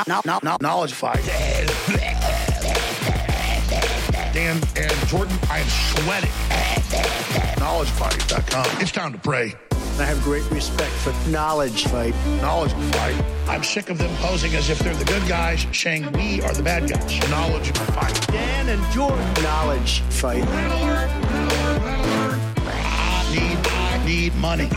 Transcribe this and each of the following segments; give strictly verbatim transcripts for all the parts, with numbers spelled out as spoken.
no, no, no, knowledge fight. Dan and Jordan, I am sweating. knowledge fight dot com. It's time to pray. I have great respect for Knowledge Fight. Knowledge fight. I'm sick of them posing as if they're the good guys, saying we are the bad guys. Knowledge fight. Dan and Jordan. Knowledge Fight. I need, I need money.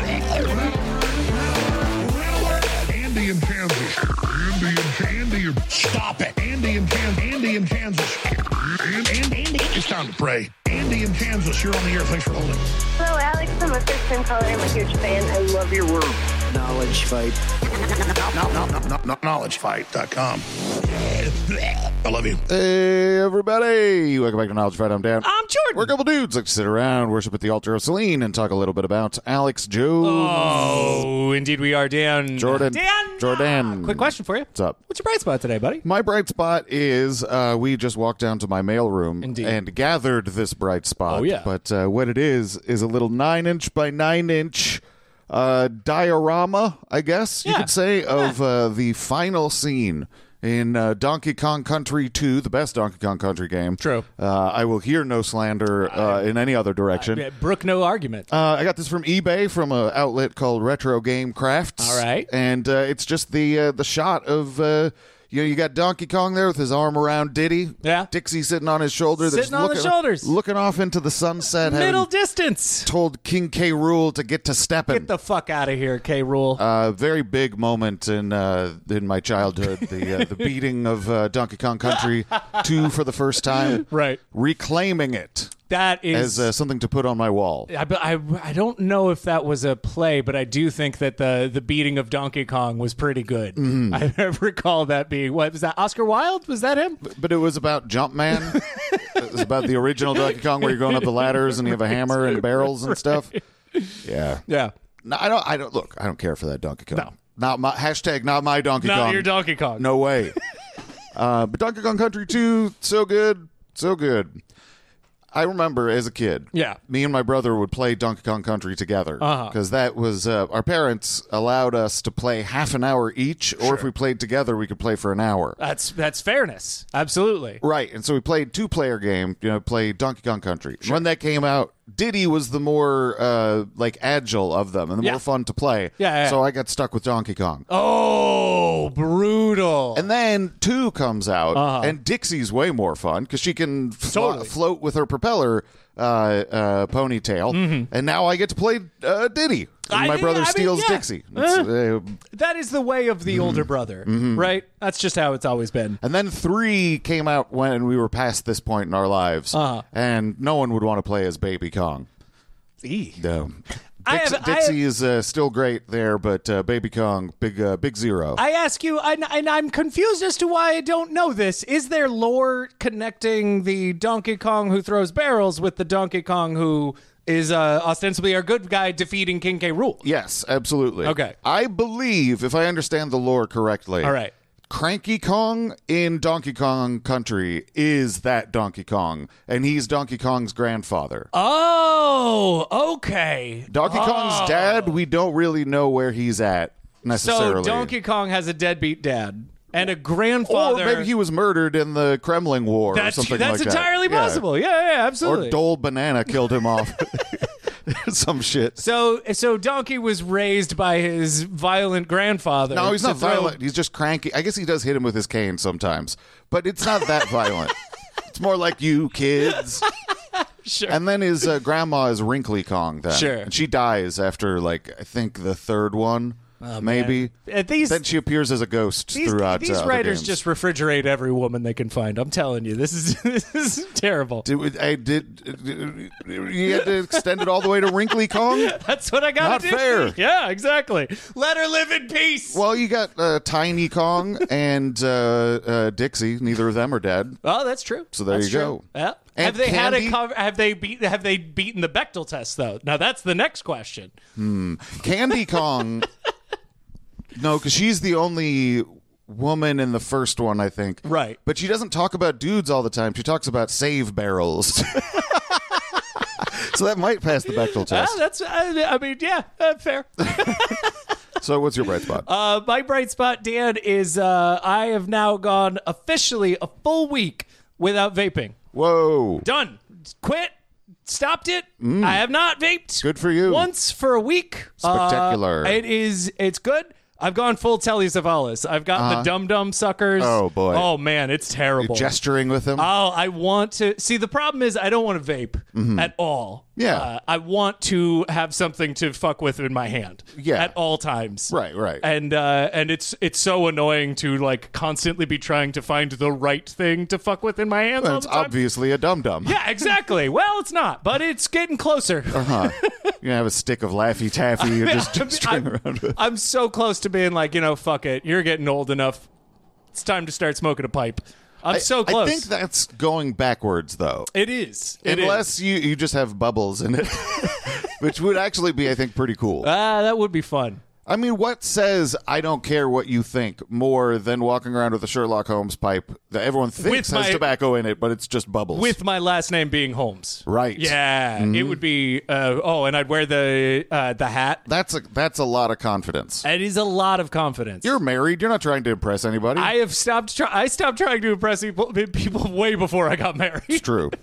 Andy in Kansas. Andy in Andy in Stop it. Andy in Kansas. Andy in Kansas. Andy, Andy. It's time to pray. Andy in Kansas, you're on the air. Thanks for holding. Hello, Alex. I'm a first-time caller. I'm a huge fan. I love your work. Knowledge Fight. No, no, no, no, no, knowledge fight dot com. I love you. Hey, everybody. Welcome back to Knowledge Fight. I'm Dan. I'm Jordan. We're a couple dudes like to sit around, worship at the altar of Celine, and talk a little bit about Alex Jones. Oh, indeed we are, Dan. Jordan. Dan. Jordan. Quick question for you. What's up? What's your bright spot today, buddy? My bright spot is uh, we just walked down to my mailroom Indeed. and gathered this bright spot. Oh, yeah. But uh, what it is is a little nine-inch by nine-inch uh, diorama, I guess you Yeah. could say, of uh, the final scene in uh, Donkey Kong Country two, the best Donkey Kong Country game. True. Uh, I will hear no slander uh, in any other direction. Yeah, Brook, no argument. Uh, I got this from eBay from an outlet called Retro Game Crafts. All right. And uh, it's just the uh, the shot of, uh, you know, you got Donkey Kong there with his arm around Diddy. Yeah. Dixie sitting on his shoulder. They're Sitting just on the looking, shoulders. Looking off into the sunset. Middle having distance. told King K. Rool to get to stepping. Get the fuck out of here, K. Rule. uh, very big moment in uh, in my childhood. The uh, the beating of uh, Donkey Kong Country two for the first time. Right. Reclaiming it That is... as uh, something to put on my wall. I, I, I don't know if that was a play, but I do think that the, the beating of Donkey Kong was pretty good. Mm-hmm. I recall that being... What was that? Oscar Wilde? Was that him? But it was about Jumpman. It was about the original Donkey Kong where you're going up the ladders and you have a hammer and barrels and stuff. Yeah. Yeah. No, I don't. I don't look. I don't care for that Donkey Kong. No. Not my hashtag. Not my Donkey Not Kong. your Donkey Kong. No way. uh, but Donkey Kong Country two, so good, so good. I remember as a kid, Yeah. me and my brother would play Donkey Kong Country together Uh-huh. because that was uh, our parents allowed us to play half an hour each, or if we played together, we could play for an hour. That's that's fairness. Absolutely. Right, and so we played two-player game, you know, played Donkey Kong Country. And when that came out, Diddy was the more, uh, like, agile of them and the Yeah. more fun to play. Yeah, yeah, yeah. So I got stuck with Donkey Kong. Oh, brutal. And then two comes out, Uh-huh. and Dixie's way more fun because she can flo- Totally. float with her propeller uh, uh, ponytail. And now I get to play uh, Diddy. And Mm-hmm. I my mean- brother I mean, steals yeah. Dixie. It's, uh, That is the way of the older brother, right? That's just how it's always been. and then three came out when we were past this point in our lives, Uh-huh. and no one would want to play as Baby Kong. No. I Dix- have- I Dixie is uh, still great there, but uh, Baby Kong, big uh, big zero. I ask you, and, and I'm confused as to why I don't know this. Is there lore connecting the Donkey Kong who throws barrels with the Donkey Kong who is uh, ostensibly our good guy defeating King K. Rool? Yes, absolutely. Okay. I believe, if I understand the lore correctly, All right. Cranky Kong in Donkey Kong Country is that Donkey Kong, and he's Donkey Kong's grandfather. Oh, okay. Donkey Kong's dad, we don't really know where he's at So necessarily. Donkey Kong has a deadbeat dad and a grandfather. Or maybe he was murdered in the Kremlin War That's or something that's like that. entirely Yeah. possible. Yeah, yeah, absolutely. Or Dole Banana killed him off. Some shit. So, so Donkey was raised by his violent grandfather. No, he's to not throw- violent. He's just cranky. I guess he does hit him with his cane sometimes, but it's not that violent. It's more like you kids. Sure. And then his uh, grandma is Wrinkly Kong then. Sure. And she dies after, like, I think the third one, maybe. Uh, these Then she appears as a ghost these, throughout these uh, other writers games. just refrigerate every woman they can find. I'm telling you, this is this is terrible. Did, we- I did. You had to extend it all the way to Wrinkly Kong? That's what I got Not to do. fair. Yeah, exactly. Let her live in peace. Well, you got uh, Tiny Kong and uh, uh, Dixie. Neither of them are dead. Oh, that's true. So there That's you true. go. Yeah. And have they had Candy? a cover? Have they beat? Have they beaten the Bechdel test though? Now that's the next question. Candy Kong. No, because she's the only woman in the first one, I think. Right. But she doesn't talk about dudes all the time. She talks about save barrels. So that might pass the Bechdel Ah, test. that's. I, I mean, yeah, uh, fair. So what's your bright spot? Uh, my bright spot, Dan, is uh, I have now gone officially a full week without vaping. Whoa. Done. Quit. Stopped it. I have not vaped. Good for you. Once for a week. Spectacular. Uh, it is. It's good. I've gone full Telly Savalas. I've got Uh-huh. the Dum Dum suckers. Oh, boy. Oh man, it's terrible. Gesturing with him? Oh, I want to see. The problem is I don't want to vape at all. Yeah. uh, I want to have something to fuck with in my hand. Yeah. at all times. Right, right. And uh, and it's it's so annoying to like constantly be trying to find the right thing to fuck with in my hands. Well, all it's the time. obviously a dum-dum. Yeah, exactly. Well, it's not, but it's getting closer. Uh-huh. You have a stick of Laffy Taffy you're just I'm- string I'm- around with. I'm so close to being like, you know, fuck it. You're getting old enough. It's time to start smoking a pipe. I'm so close. I think that's going backwards, though. it is. It is. Unless you, you just have bubbles in it, which would actually be, I think, pretty cool. Ah, that would be fun. I mean, what says I don't care what you think more than walking around with a Sherlock Holmes pipe that everyone thinks With has my- tobacco in it, but it's just bubbles? With my last name being Holmes. Right. Yeah. Mm-hmm. It would be. Uh, oh, and I'd wear the uh, the hat. That's a that's a lot of confidence. It is a lot of confidence. You're married. You're not trying to impress ananybody. I have stopped. Try- I stopped trying to impress people, people way before I got married. It's true.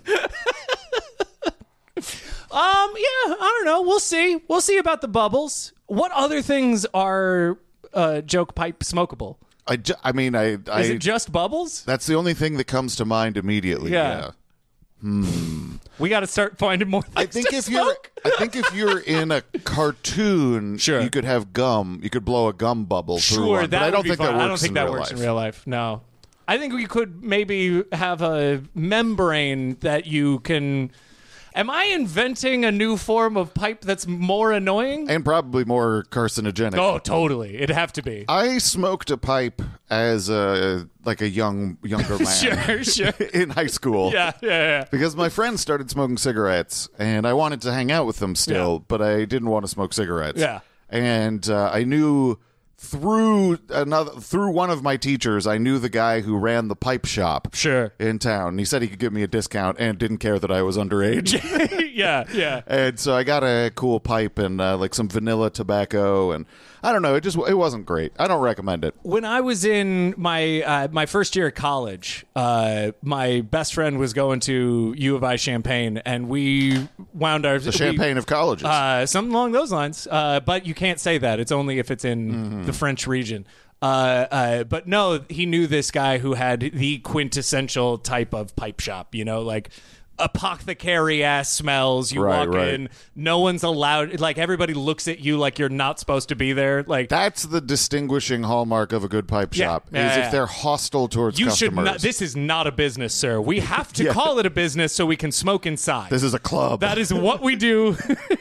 Um, yeah, I don't know. We'll see. We'll see about the bubbles. What other things are uh, joke pipe smokable? I, ju- I mean, I, I Is it just bubbles? that's the only thing that comes to mind immediately. Yeah. Yeah. We got to start finding more things I think to if you're, smoke. I think if you're in a cartoon, Sure. you could have gum. You could blow a gum bubble through Sure, one. that But I would don't be think fun. that works. I don't think in that real works life. in real life. No, I think we could maybe have a membrane that you can. Am I inventing a new form of pipe that's more annoying? And probably more carcinogenic. Oh, totally. It'd have to be. I smoked a pipe as a like a young younger man Sure, sure. in high school. Yeah, yeah, yeah. Because my friends started smoking cigarettes, and I wanted to hang out with them still, Yeah. but I didn't want to smoke cigarettes. Yeah. And uh, I knew through another through one of my teachers, I knew the guy who ran the pipe shop Sure. in town. He said he could give me a discount and didn't care that I was underage. yeah, yeah. And so I got a cool pipe and uh, like some vanilla tobacco, and I don't know, it just it wasn't great. I don't recommend it. When I was in my uh, my first year of college, uh, my best friend was going to U of I Champaign, and we wound our The champagne of colleges. uh, something along those lines. Uh, but you can't say that; it's only if it's in Mm-hmm. the French region. Uh, uh, but no, he knew this guy who had the quintessential type of pipe shop. You know, like apothecary ass smells. You Right, walk right. in, no one's allowed. Like everybody looks at you like you're not supposed to be there. Like That's the distinguishing hallmark of a good pipe Yeah. shop, Yeah, is yeah. if they're hostile towards you should customers. not. This is not a business, sir. We have to Yeah. call it a business so we can smoke inside. This is a club. that is what we do.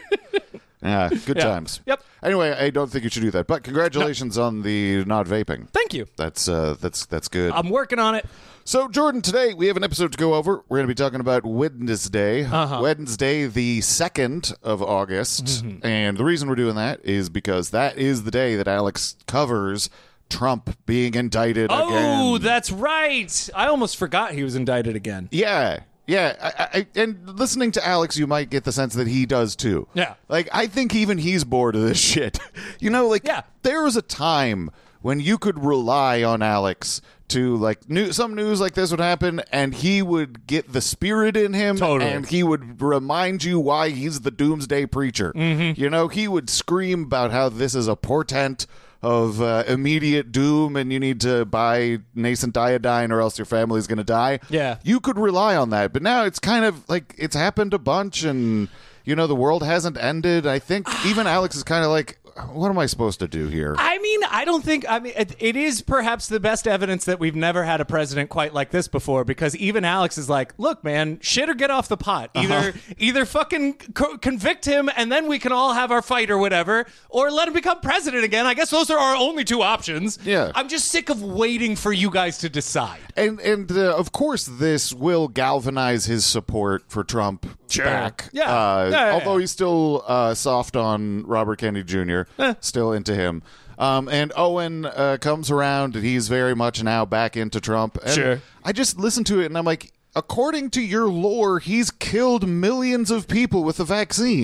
yeah, good Yeah. times. Yep. Anyway, I don't think you should do that. But congratulations on the not vaping. Thank you. That's uh, that's that's good. I'm working on it. So, Jordan, today we have an episode to go over. We're going to be talking about Wednesday. Uh-huh. Wednesday, the second of August. Mm-hmm. And the reason we're doing that is because that is the day that Alex covers Trump being indicted Oh, again. that's right. I almost forgot he was indicted again. Yeah. Yeah. I, I, and listening to Alex, you might get the sense that he does too. Yeah. Like, I think even he's bored of this shit. You know, like, Yeah. there was a time when you could rely on Alex to, like, new, some news like this would happen, and he would get the spirit in him, Totally. and he would remind you why he's the doomsday preacher. Mm-hmm. You know, he would scream about how this is a portent of uh, immediate doom, and you need to buy nascent iodine or else your family's going to die. Yeah. You could rely on that, but now it's kind of like it's happened a bunch, and you know the world hasn't ended. I think even Alex is kind of like, what am I supposed to do here? I mean, I don't think. I mean, it, it is perhaps the best evidence that we've never had a president quite like this before. Because even Alex is like, "Look, man, shit or get off the pot. Either, Uh-huh. either fucking co- convict him, and then we can all have our fight or whatever, or let him become president again. I guess those are our only two options. Yeah. I'm just sick of waiting for you guys to decide. And and uh, of course, this will galvanize his support for Trump Sure. back. Yeah. Uh, Yeah, yeah, although yeah. he's still uh, soft on Robert Kennedy Junior, Eh. still into him. Um, and Owen uh, comes around, and he's very much now back into Trump. And Sure. I just listened to it, and I'm like, according to your lore, he's killed millions of people with the vaccine.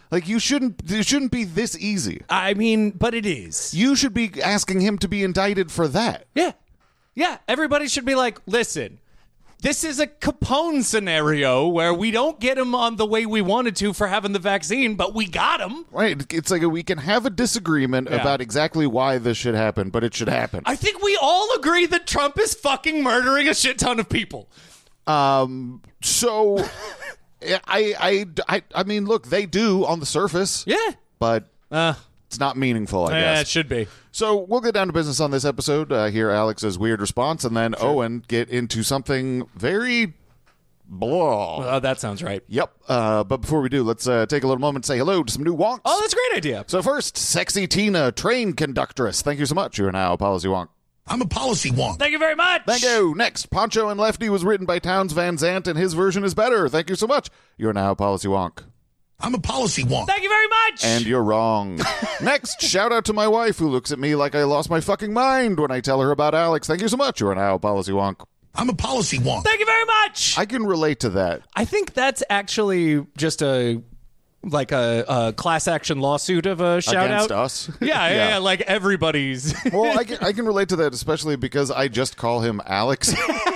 Like, you shouldn't, it shouldn't be this easy. I mean, but it is. You should be asking him to be indicted for that. Yeah. Yeah. Everybody should be like, listen, this is a Capone scenario where we don't get him on the way we wanted to for having the vaccine, but we got him. Right. It's like a, we can have a disagreement Yeah. about exactly why this should happen, but it should happen. I think we all agree that Trump is fucking murdering a shit ton of people. Um. So, I, I, I, I mean, look, they do on the surface. Yeah. But Uh, it's not meaningful, I yeah, guess. it should be. So we'll get down to business on this episode. Uh, hear Alex's weird response, and then Owen get into something very blah. Oh, that sounds right. Yep. Uh, but before we do, let's uh, take a little moment to say hello to some new wonks. Oh, that's a great idea. So first, Sexy Tina, train conductress. Thank you so much. You are now a policy wonk. I'm a policy wonk. Thank you very much. Thank you. Next, Poncho and Lefty was written by Towns Van Zandt, and his version is better. Thank you so much. You are now a policy wonk. I'm a policy wonk. Thank you very much. And you're wrong. Next, shout out to my wife who looks at me like I lost my fucking mind when I tell her about Alex. Thank you so much. You are now a policy wonk. I'm a policy wonk. Thank you very much. I can relate to that. I think that's actually just a like a, a class action lawsuit of a shout Against out. us. Yeah, yeah, Yeah. yeah, like everybody's. Well, I can, I can relate to that, especially because I just call him Alex.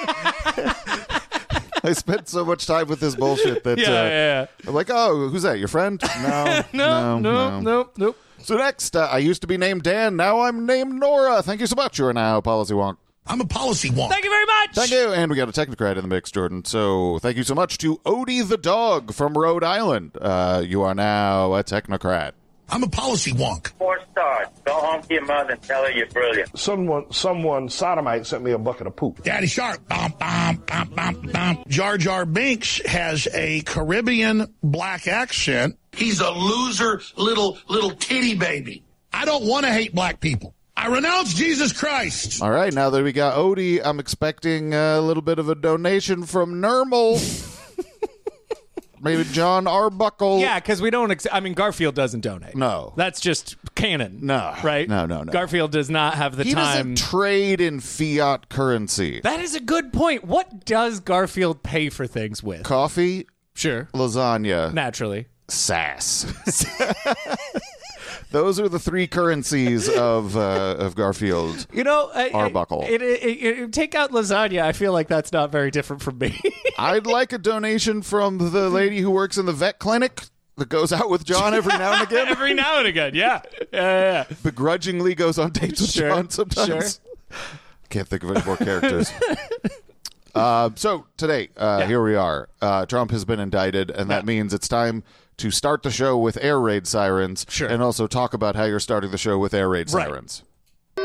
I spent so much time with this bullshit that yeah, uh, yeah, yeah. I'm like, oh, who's that? Your friend? No, No, no, no, no. So next, uh, I used to be named Dan. Now I'm named Nora. Thank you so much. You are now a policy wonk. I'm a policy wonk. Thank you very much. Thank you. And we got a technocrat in the mix, Jordan. So thank you so much to Odie the dog from Rhode Island. Uh, you are now a technocrat. I'm a policy wonk. Four stars. Go home to your mother and tell her you're brilliant. Someone, someone, sodomite sent me a bucket of poop. Daddy Shark. Bum, bum, bum, bum, bum. Jar Jar Binks has a Caribbean black accent. He's a loser little, little titty baby. I don't want to hate black people. I renounce Jesus Christ. All right, now that we got Odie, I'm expecting a little bit of a donation from Nermal. Maybe John Arbuckle. Yeah, because we don't. Ex- I mean, Garfield doesn't donate. No. That's just canon. No. Right? No, no, no. Garfield does not have the He time. doesn't trade in fiat currency. That is a good point. What does Garfield pay for things with? Coffee, Sure. lasagna, Naturally. sass. Those are the three currencies of uh, of Garfield. You know, I, Arbuckle. I- It, it, it, it- take out lasagna. I feel like that's not very different from me. I'd like a donation from the lady who works in the vet clinic that goes out with John every now and again. Every now and again, yeah. Yeah, yeah, yeah. Begrudgingly goes on dates with Sure, John sometimes. Can't think of any more characters. uh, so today, uh, Yeah. here we are. Uh, Trump has been indicted, and that Yeah. means it's time to start the show with air raid sirens, Sure. and also talk about how you're starting the show with air raid Right. sirens. Been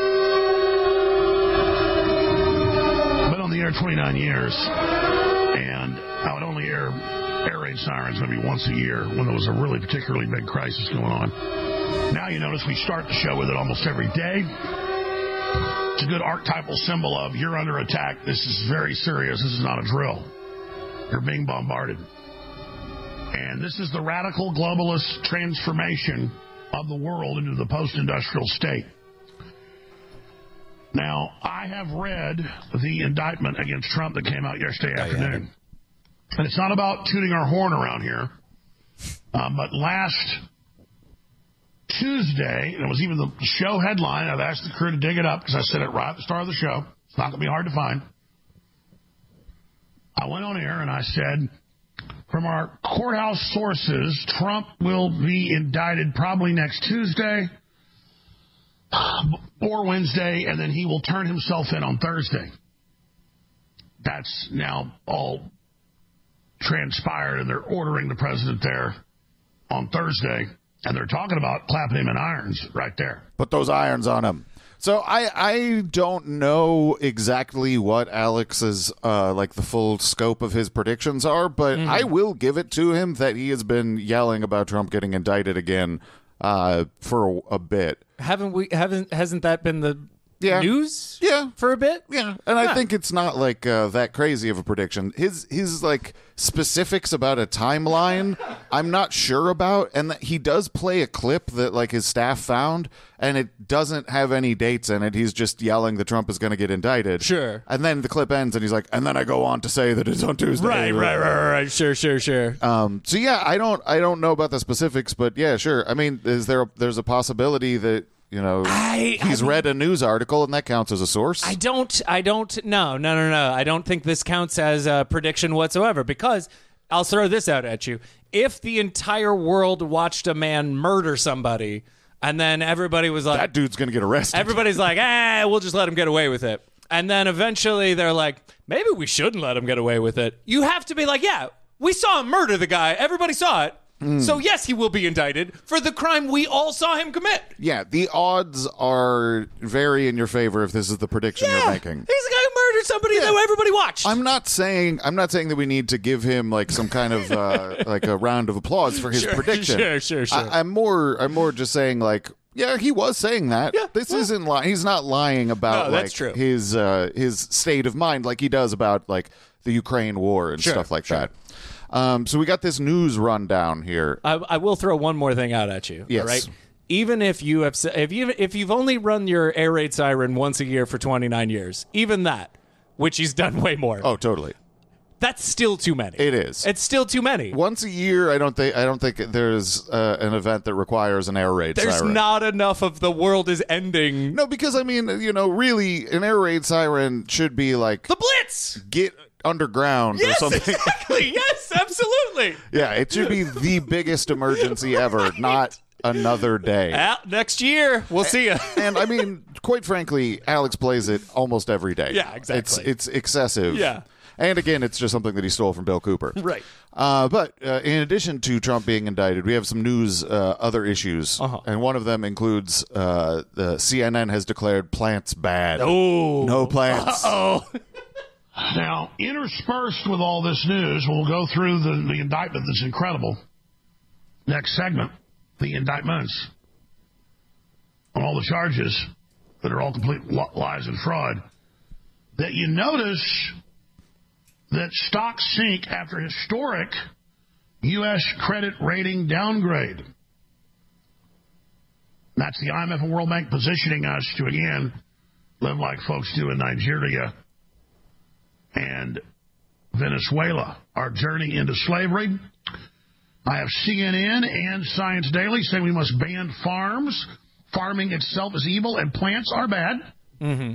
on the air twenty-nine years, and I would only air air raid sirens maybe once a year when there was a really particularly big crisis going on. Now you notice we start the show with it almost every day. It's a good archetypal symbol of you're under attack. This is very serious. This is not a drill. You're being bombarded. And this is the radical globalist transformation of the world into the post-industrial state. Now, I have read the indictment against Trump that came out yesterday afternoon. And it's not about tooting our horn around here. Um, but last Tuesday, and it was even the show headline, I've asked the crew to dig it up because I said it right at the start of the show. It's not going to be hard to find. I went on air and I said, from our courthouse sources, Trump will be indicted probably next Tuesday or Wednesday, and then he will turn himself in on Thursday. That's now all transpired, and they're ordering the president there on Thursday, and they're talking about clapping him in irons right there. Put those irons on him. So I I don't know exactly what Alex's uh, like the full scope of his predictions are, but Mm-hmm. I will give it to him that he has been yelling about Trump getting indicted again uh, for a, a bit. Haven't we? Haven't hasn't that been the Yeah. news Yeah. for a bit. Yeah, and I think it's not like uh, that crazy of a prediction. His his like specifics about a timeline, I'm not sure about, and that he does play a clip that like his staff found, and it doesn't have any dates in it. He's just yelling that Trump is going to get indicted. Sure. And then the clip ends, and he's like, and then I go on to say that it's on Tuesday. Right, right, right, right. Sure, sure, sure. Um. So yeah, I don't I don't know about the specifics, but yeah, sure. I mean, is there a, there's a possibility that. You know, I, he's I, read a news article, and that counts as a source. I don't, I don't, no, no, no, no. I don't think this counts as a prediction whatsoever because I'll throw this out at you. If the entire world watched a man murder somebody and then everybody was like, that dude's going to get arrested. Everybody's like, ah, we'll just let him get away with it. And then eventually they're like, maybe we shouldn't let him get away with it. You have to be like, yeah, we saw him murder the guy. Everybody saw it. Mm. So, yes, he will be indicted for the crime we all saw him commit. Yeah, the odds are very in your favor if this is the prediction yeah, you're making. He's the guy who murdered somebody yeah. that everybody watched. I'm not saying I'm not saying that we need to give him like some kind of uh, like a round of applause for his sure, prediction. Sure, sure, sure. I, I'm more I'm more just saying like yeah, he was saying that. Yeah, this well, isn't lying. He's not lying about no, like that's true. his uh, his state of mind like he does about like the Ukraine war and sure, stuff like sure. that. Um, so we got this news rundown here. I, I will throw one more thing out at you. Yes. All right. Even if you have, if you if you've only run your air raid siren once a year for twenty-nine years, even that, which he's done way more. Oh, totally. That's still too many. It is. It's still too many. Once a year, I don't think I don't think there's uh, an event that requires an air raid There's siren. not enough of the world is ending. No, because I mean, you know, really, an air raid siren should be like the Blitz. Get underground yes, or something. Exactly. Yes, absolutely. Yeah, it should be the biggest emergency ever, right. Not another day. Uh, next year, we'll and, see you. And I mean, quite frankly, Alex plays it almost every day. Yeah, exactly. It's, it's excessive. Yeah. And again, it's just something that he stole from Bill Cooper. Right. Uh, but uh, in addition to Trump being indicted, we have some news, uh, other issues. Uh-huh. And one of them includes uh, the C N N has declared plants bad. Oh. No plants. Uh-oh. Now, interspersed with all this news, we'll go through the, the indictment that's incredible. Next segment, the indictments on all the charges that are all complete lies and fraud. That you notice that stocks sink after historic U S credit rating downgrade. That's the I M F and World Bank positioning us to, again, live like folks do in Nigeria and Venezuela. Our journey into slavery. I have C N N and Science Daily saying we must ban farms. Farming itself is evil and plants are bad. Mm-hmm.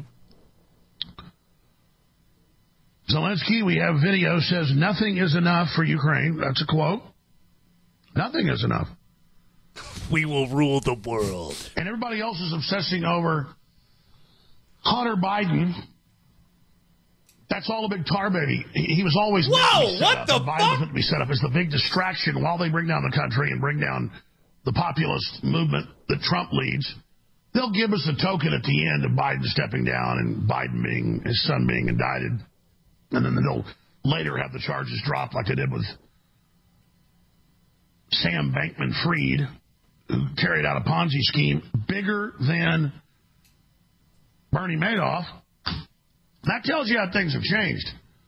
Zelensky, we have video, says nothing is enough for Ukraine. That's a quote. Nothing is enough. We will rule the world. And everybody else is obsessing over Hunter Biden. That's all a big tar baby. He was always Whoa, what up. the Biden fuck? was meant to be set up as the big distraction while they bring down the country and bring down the populist movement that Trump leads. They'll give us a token at the end of Biden stepping down and Biden being, his son being indicted. And then they'll later have the charges dropped like they did with Sam Bankman-Fried, who carried out a Ponzi scheme bigger than Bernie Madoff. That tells you how things have changed.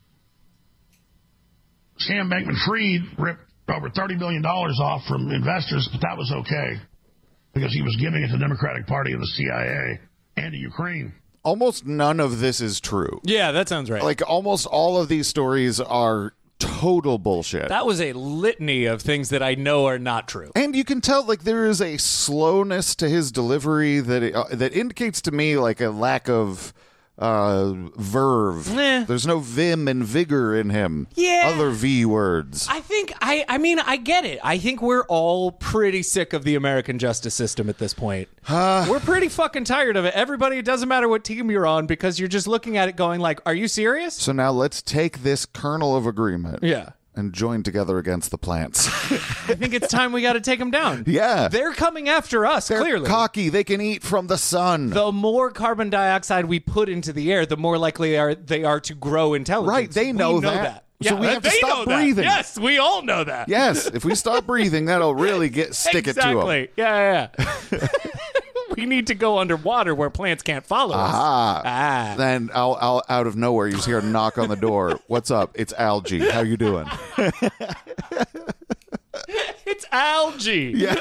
Sam Bankman-Fried ripped over thirty billion dollars off from investors, but that was okay because he was giving it to the Democratic Party and the C I A and to Ukraine. Almost none of this is true. Yeah, that sounds right. Like, almost all of these stories are total bullshit. That was a litany of things that I know are not true. And you can tell, like, there is a slowness to his delivery that it, uh, that indicates to me, like, a lack of uh, verve. Eh. There's no vim and vigor in him. Yeah. Other V words. I think, I, I mean, I get it. I think we're all pretty sick of the American justice system at this point. Uh, we're pretty fucking tired of it. Everybody, it doesn't matter what team you're on because you're just looking at it going like, are you serious? So now let's take this kernel of agreement. Yeah. And join together against the plants. I think it's time we got to take them down. Yeah. They're coming after us, They're clearly. cocky. They can eat from the sun. The more carbon dioxide we put into the air, the more likely they are, they are to grow intelligence. Right, they know, we know that. that. So yeah, we have to they stop know breathing. That. Yes, we all know that. Yes, if we stop breathing, that'll really get stick exactly. it to them. Yeah, yeah, yeah. we need to go underwater where plants can't follow us. Ah. Ah. Then I'll, I'll, out of nowhere, you just hear a knock on the door. What's up? It's algae. How you doing? It's algae. Yeah.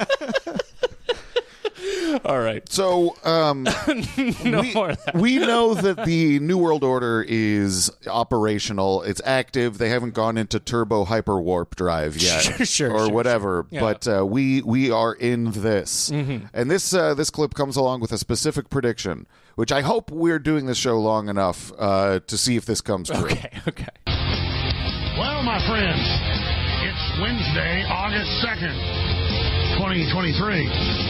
All right. So um, No we, more of that. we know that the New World Order is operational. It's active. They haven't gone into turbo hyper warp drive yet, Sure, sure, or sure, whatever. sure. Yeah. But uh, we we are in this, Mm-hmm. and this uh, this clip comes along with a specific prediction, which I hope we're doing this show long enough uh, to see if this comes true. Okay, okay. Well, my friends, it's Wednesday, August second, twenty twenty-three.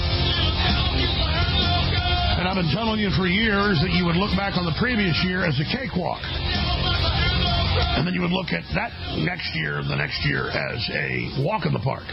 And I've been telling you for years that you would look back on the previous year as a cakewalk. And then you would look at that next year, the next year, as a walk in the park.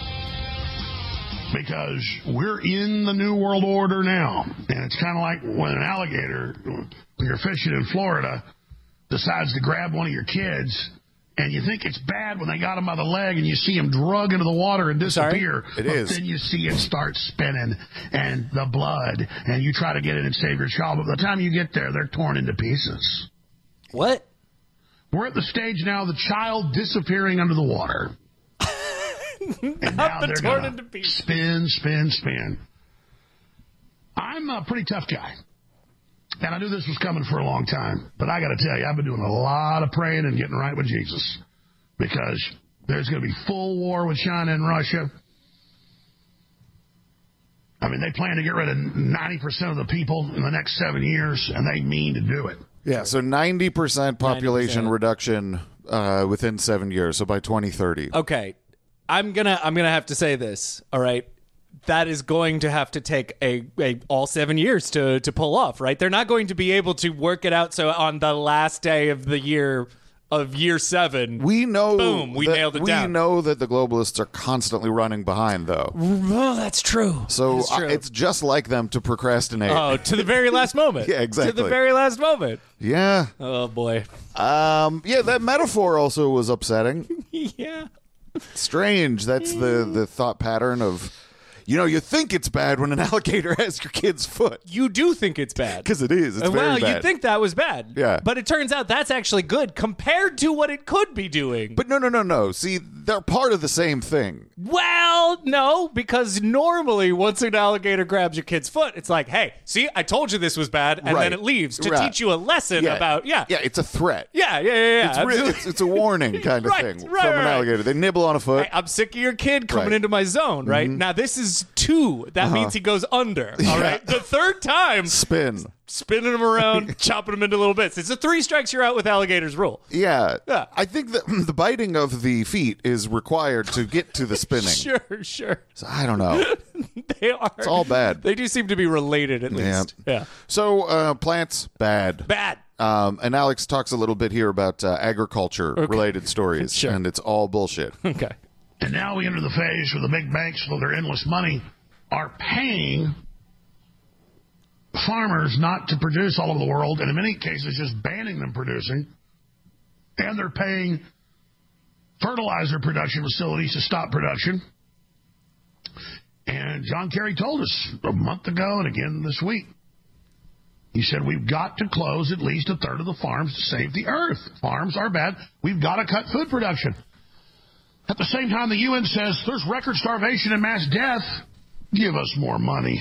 Because we're in the New World Order now. And it's kind of like when an alligator, when you're fishing in Florida, decides to grab one of your kids, and you think it's bad when they got him by the leg and you see him drug into the water and disappear. It but is. Then you see it start spinning and the blood, and you try to get it and save your child. But by the time you get there, they're torn into pieces. What? We're at the stage now of the child disappearing under the water. And now the they're torn gonna into pieces. spin, spin, spin. I'm a pretty tough guy. And I knew this was coming for a long time. But I got to tell you, I've been doing a lot of praying and getting right with Jesus. Because there's going to be full war with China and Russia. I mean, they plan to get rid of ninety percent of the people in the next seven years, and they mean to do it. Yeah, so ninety percent population ninety percent. reduction uh, within seven years, so by twenty thirty. Okay. I'm gonna I'm gonna have to say this, all right? That is going to have to take a, a all seven years to to pull off, right? They're not going to be able to work it out so on the last day of the year of year seven. We know Boom, we that, nailed it we down. know that the globalists are constantly running behind, though. Oh, that's true. So That's true. uh, it's just like them to procrastinate. Oh, to the very last moment. Yeah, exactly. To the very last moment. Yeah. Oh boy. Um, yeah, that metaphor also was upsetting. Yeah. Strange. That's the, the thought pattern of, you know, you think it's bad when an alligator has your kid's foot. You do think it's bad. Because it is. It's Uh, very well, bad. you'd think that was bad. Yeah. But it turns out that's actually good compared to what it could be doing. But no, no, no, no. See, they're part of the same thing. Well, no, because normally once an alligator grabs your kid's foot, it's like, hey, see, I told you this was bad, and Right. then it leaves to Right. teach you a lesson Yeah. about, yeah. Yeah, it's a threat. Yeah, yeah, yeah, yeah. It's, re- absolutely. it's, it's a warning kind of Right, thing right, from an right. alligator. They nibble on a foot. Hey, I'm sick of your kid coming Right. into my zone, right? Now, this is two. That means he goes under, all right? The third time, Spin. spinning him around, chopping him into little bits. It's a three strikes, you're out with alligators rule. Yeah. Yeah. I think that the biting of the feet is required to get to the spinning. Sure, sure. So I don't know. They are. It's all bad. They do seem to be related, at Yeah. least. Yeah. So uh, plants, bad. Bad. Um, and Alex talks a little bit here about uh, agriculture-related stories, Sure. and it's all bullshit. Okay. And now we enter the phase where the big banks, with their endless money, are paying farmers not to produce all over the world, and in many cases just banning them producing. And they're paying fertilizer production facilities to stop production. And John Kerry told us a month ago and again this week. He said, we've got to close at least a third of the farms to save the earth. Farms are bad. We've got to cut food production. At the same time, the U N says there's record starvation and mass death. Give us more money.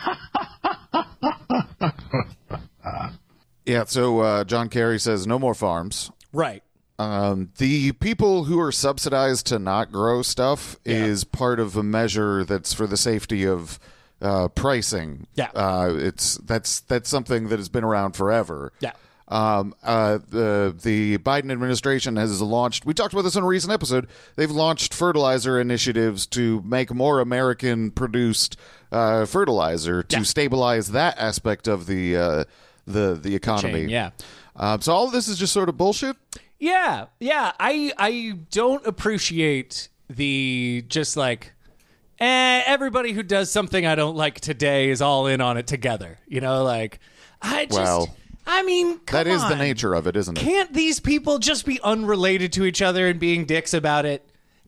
Yeah, so uh, John Kerry says no more farms. Right. Um, the people who are subsidized to not grow stuff is part of a measure that's for the safety of uh, pricing. Yeah. Uh, it's that's that's something that has been around forever. Yeah. Um, uh, the the Biden administration has launched. We talked about this in a recent episode. They've launched fertilizer initiatives to make more American-produced uh, fertilizer to Yeah. stabilize that aspect of the uh, the the economy. Chain, yeah. Um, so all of this is just sort of bullshit. Yeah, yeah. I I don't appreciate the just like eh, everybody who does something I don't like today is all in on it together. You know, like I just Well, I mean, come That is the on. nature of it, isn't it? Can't these people just be unrelated to each other and being dicks about it?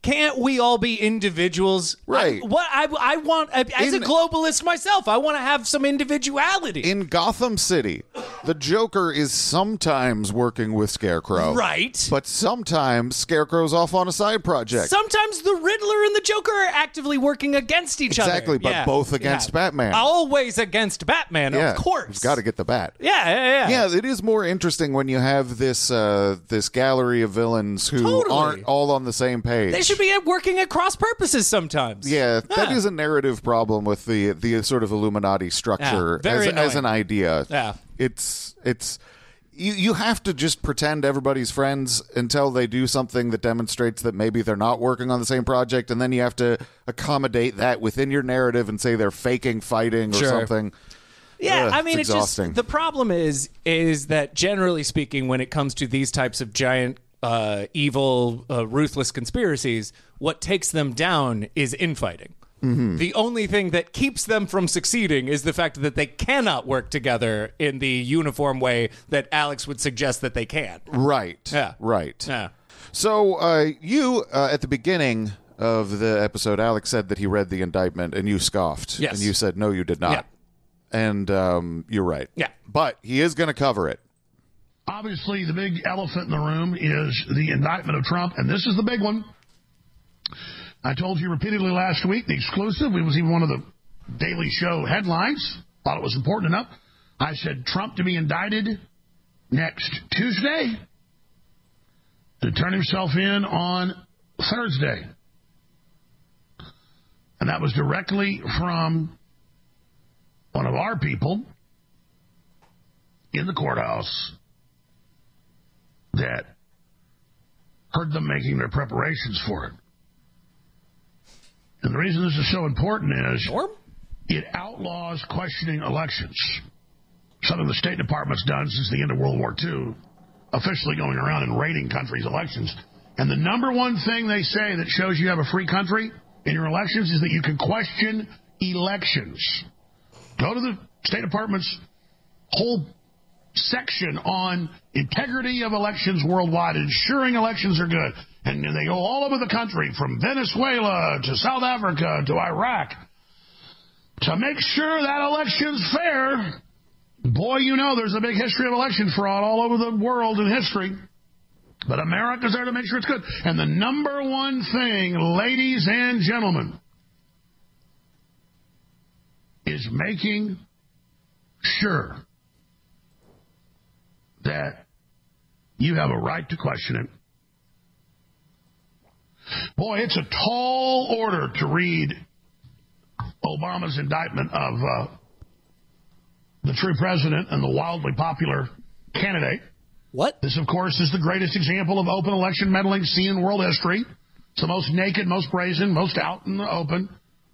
can't we all be individuals? Right. I, what I, I want, as In- a globalist myself, I want to have some individuality. In Gotham City, the Joker is sometimes working with Scarecrow. Right. But sometimes Scarecrow's off on a side project. Sometimes the Riddler and the Joker are actively working against each other. Exactly, but Yeah. both against Yeah. Batman. Always against Batman, yeah, of course. You've got to get the bat. Yeah, yeah, yeah. Yeah, it is more interesting when you have this uh, this gallery of villains who Totally. aren't all on the same page. They should be at working at cross purposes sometimes. Yeah, that Yeah. is a narrative problem with the the sort of Illuminati structure Yeah, very as, as an annoying. idea. Yeah. It's it's you you have to just pretend everybody's friends until they do something that demonstrates that maybe they're not working on the same project, and then you have to accommodate that within your narrative and say they're faking fighting or Sure. something. Yeah, Ugh, I mean, it's it's, exhausting. just the problem is is that generally speaking, when it comes to these types of giant, uh, evil, uh, ruthless conspiracies, what takes them down is infighting. Mm-hmm. The only thing that keeps them from succeeding is the fact that they cannot work together in the uniform way that Alex would suggest that they can. Right. Yeah. Right. Yeah. So uh, you, uh, at the beginning of the episode, Alex said that he read the indictment, and you scoffed. Yes. And you said, no, you did not. Yeah. And um, you're right. Yeah. But he is going to cover it. Obviously, the big elephant in the room is the indictment of Trump, and this is the big one. I told you repeatedly last week, the exclusive, it was even one of the Daily Show headlines, thought it was important enough. I said Trump to be indicted next Tuesday, to turn himself in on Thursday. And that was directly from one of our people in the courthouse that heard them making their preparations for it. And the reason this is so important is Norm? it outlaws questioning elections. Something the State Department's done since the end of World War Two, officially going around and raiding countries' elections. And the number one thing they say that shows you have a free country in your elections is that you can question elections. Go to the State Department's whole section on integrity of elections worldwide, ensuring elections are good. And they go all over the country, from Venezuela to South Africa to Iraq, to make sure that election's fair. Boy, you know there's a big history of election fraud all over the world in history. But America's there to make sure it's good. And the number one thing, ladies and gentlemen, is making sure that you have a right to question it. Boy, it's a tall order to read Obama's indictment of uh, the true president and the wildly popular candidate. What? This, of course, is the greatest example of open election meddling seen in world history. It's the most naked, most brazen, most out in the open.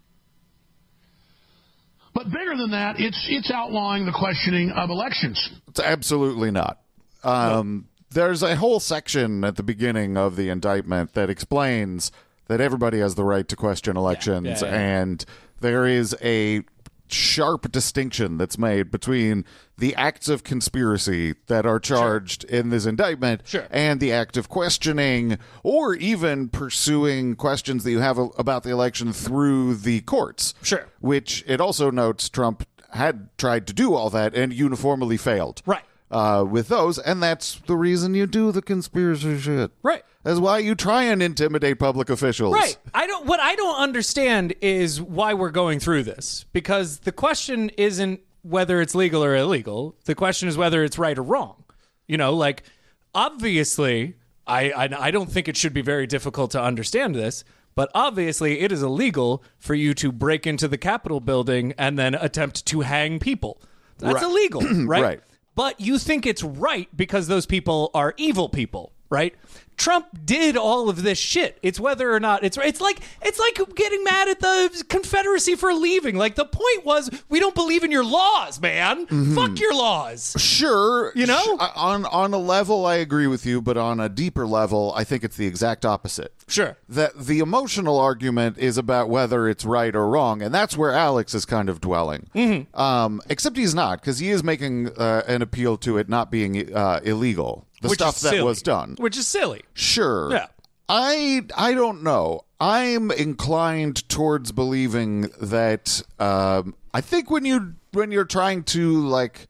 But bigger than that, it's it's outlawing the questioning of elections. It's absolutely not. Um, there's a whole section at the beginning of the indictment that explains that everybody has the right to question elections, Yeah, yeah, yeah. and there is a sharp distinction that's made between the acts of conspiracy that are charged sure. in this indictment sure. and the act of questioning or even pursuing questions that you have about the election through the courts. Sure. Which it also notes Trump had tried to do all that and uniformly failed. Right. Uh, with those, and that's the reason you do the conspiracy shit. Right. That's why you try and intimidate public officials. Right. I don't. What I don't understand is why we're going through this, because the question isn't whether it's legal or illegal. The question is whether it's right or wrong. You know, like obviously, I I, I don't think it should be very difficult to understand this. But obviously, it is illegal for you to break into the Capitol building and then attempt to hang people. That's Right. illegal, right? Right. But you think it's right because those people are evil people, right? Trump did all of this shit. It's whether or not it's right. It's like it's like getting mad at the Confederacy for leaving. Like the point was, we don't believe in your laws, man. Mm-hmm. Fuck your laws. Sure, You know? sh- on on a level, I agree with you, but on a deeper level, I think it's the exact opposite. Sure. That the emotional argument is about whether it's right or wrong, and that's where Alex is kind of dwelling. Mm-hmm. Um, except he's not, because he is making uh, an appeal to it not being uh, illegal. The Which stuff is that silly. was done. Which is silly. Sure. Yeah. I I don't know. I'm inclined towards believing that um, I think when you when you're trying to like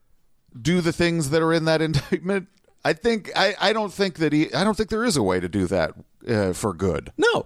do the things that are in that indictment, I think I, I don't think that he I don't think there is a way to do that uh, for good. No.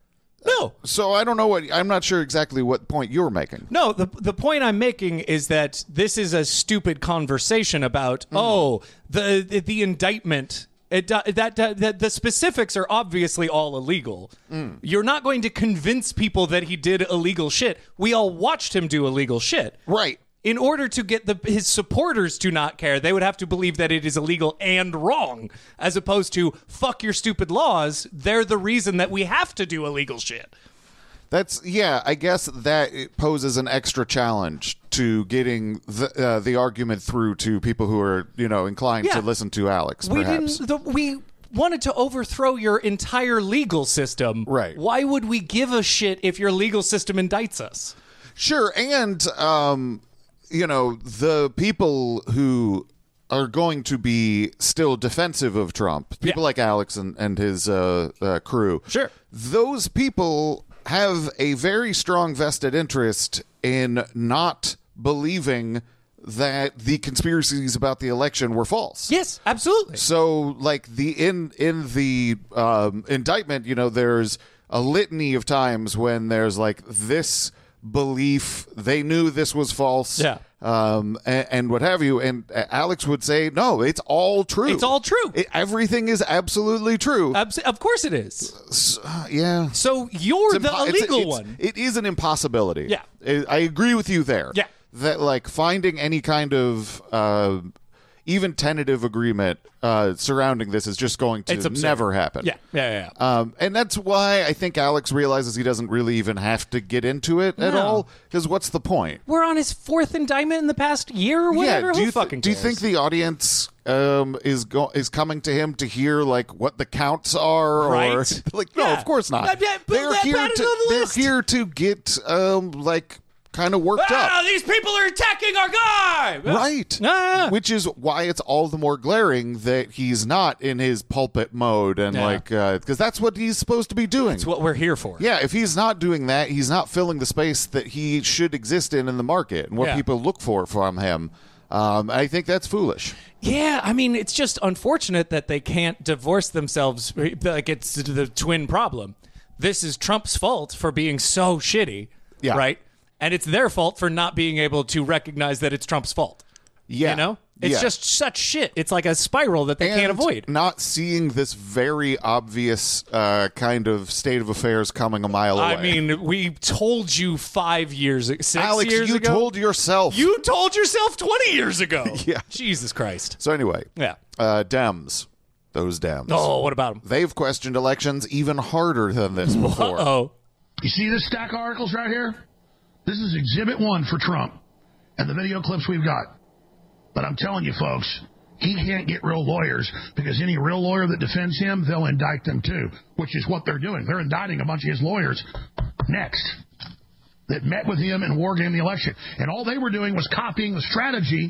No. So I don't know what I'm not sure exactly what point you're making. No, the the point I'm making is that this is a stupid conversation about mm. oh the the, the indictment. It, that, that, that the specifics are obviously all illegal. Mm. You're not going to convince people that he did illegal shit. We all watched him do illegal shit. Right. In order to get the his supporters to not care, they would have to believe that it is illegal and wrong, as opposed to fuck your stupid laws. They're the reason that we have to do illegal shit. That's yeah. I guess that it poses an extra challenge to getting the uh, the argument through to people who are you know inclined yeah. to listen to Alex. We perhaps. didn't. The, we wanted to overthrow your entire legal system. Right. Why would we give a shit if your legal system indicts us? Sure, and um, you know the people who are going to be still defensive of Trump, people yeah. like Alex and and his uh, uh, crew. Sure, those people have a very strong vested interest in not believing that the conspiracies about the election were false. Yes, absolutely. So, like the in in the um, indictment, you know, there's a litany of times when there's like this belief they knew this was false, yeah, um, and, and what have you. And Alex would say, "No, it's all true. It's all true. It, everything is absolutely true. Abs- of course, it is. So, uh, yeah. So you're It's the impo- illegal it's, it's, one. It is an impossibility. Yeah, I, I agree with you there. Yeah, that like finding any kind of uh, even tentative agreement uh, surrounding this is just going to never happen. Yeah, yeah, yeah. Um, and that's why I think Alex realizes he doesn't really even have to get into it at No. all. Because what's the point? We're on his fourth indictment in the past year or whatever. Yeah. Do Who you, th- fucking do you cares? think the audience um, is go- is coming to him to hear like what the counts are? Right. Or like no, Yeah. of course not. Uh, yeah, but they're that- here that is to on the they're list. here to get um, like kind of worked ah, up. these people are attacking our guy. Right. Ah. Which is why it's all the more glaring that he's not in his pulpit mode and Yeah. like because that's what he's supposed to be doing. That's what we're here for. Yeah, if he's not doing that, he's not filling the space that he should exist in in the market and what Yeah. people look for from him. Um, I think that's foolish. Yeah, I mean, it's just unfortunate that they can't divorce themselves. Like, it's the twin problem. This is Trump's fault for being so shitty, Yeah. right? And it's their fault for not being able to recognize that it's Trump's fault. Yeah. You know? It's Yeah. just such shit. It's like a spiral that they And can't avoid. not seeing this very obvious uh, kind of state of affairs coming a mile away. I mean, we told you five years, six Alex, years you ago. told yourself. You told yourself twenty years ago. Yeah. Jesus Christ. So anyway, Yeah. uh, Dems, those Dems. Oh, what about them? They've questioned elections even harder than this before. Uh-oh. You see this stack of articles right here? This is exhibit one for Trump and the video clips we've got. But I'm telling you, folks, he can't get real lawyers because any real lawyer that defends him, they'll indict them too, which is what they're doing. They're indicting a bunch of his lawyers next that met with him and war gamed the election. And all they were doing was copying the strategy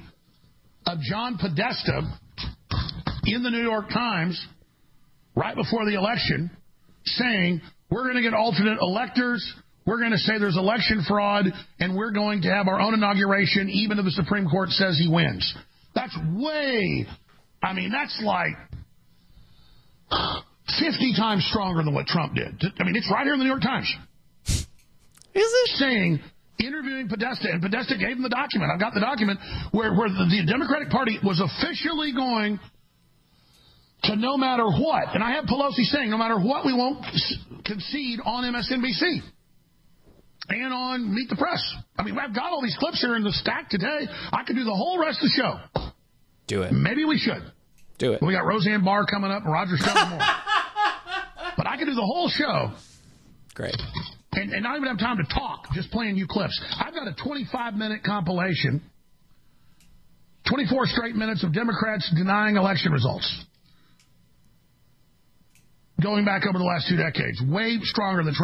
of John Podesta in the New York Times right before the election saying, we're going to get alternate electors. We're going to say there's election fraud, and we're going to have our own inauguration, even if the Supreme Court says he wins. That's way, I mean, that's like fifty times stronger than what Trump did. I mean, it's right here in the New York Times. Is it? Saying, interviewing Podesta, and Podesta gave him the document. I've got the document where, where the, the Democratic Party was officially going to no matter what. And I have Pelosi saying, no matter what, we won't concede on M S N B C. And on Meet the Press. I mean, I've got all these clips here in the stack today. I could do the whole rest of the show. Do it. Maybe we should. Do it. We got Roseanne Barr coming up and Roger Stone and more. But I could do the whole show. Great. And, and not even have time to talk, just playing you clips. I've got a twenty-five minute compilation, twenty-four straight minutes of Democrats denying election results. Going back over the last two decades. Way stronger than Trump.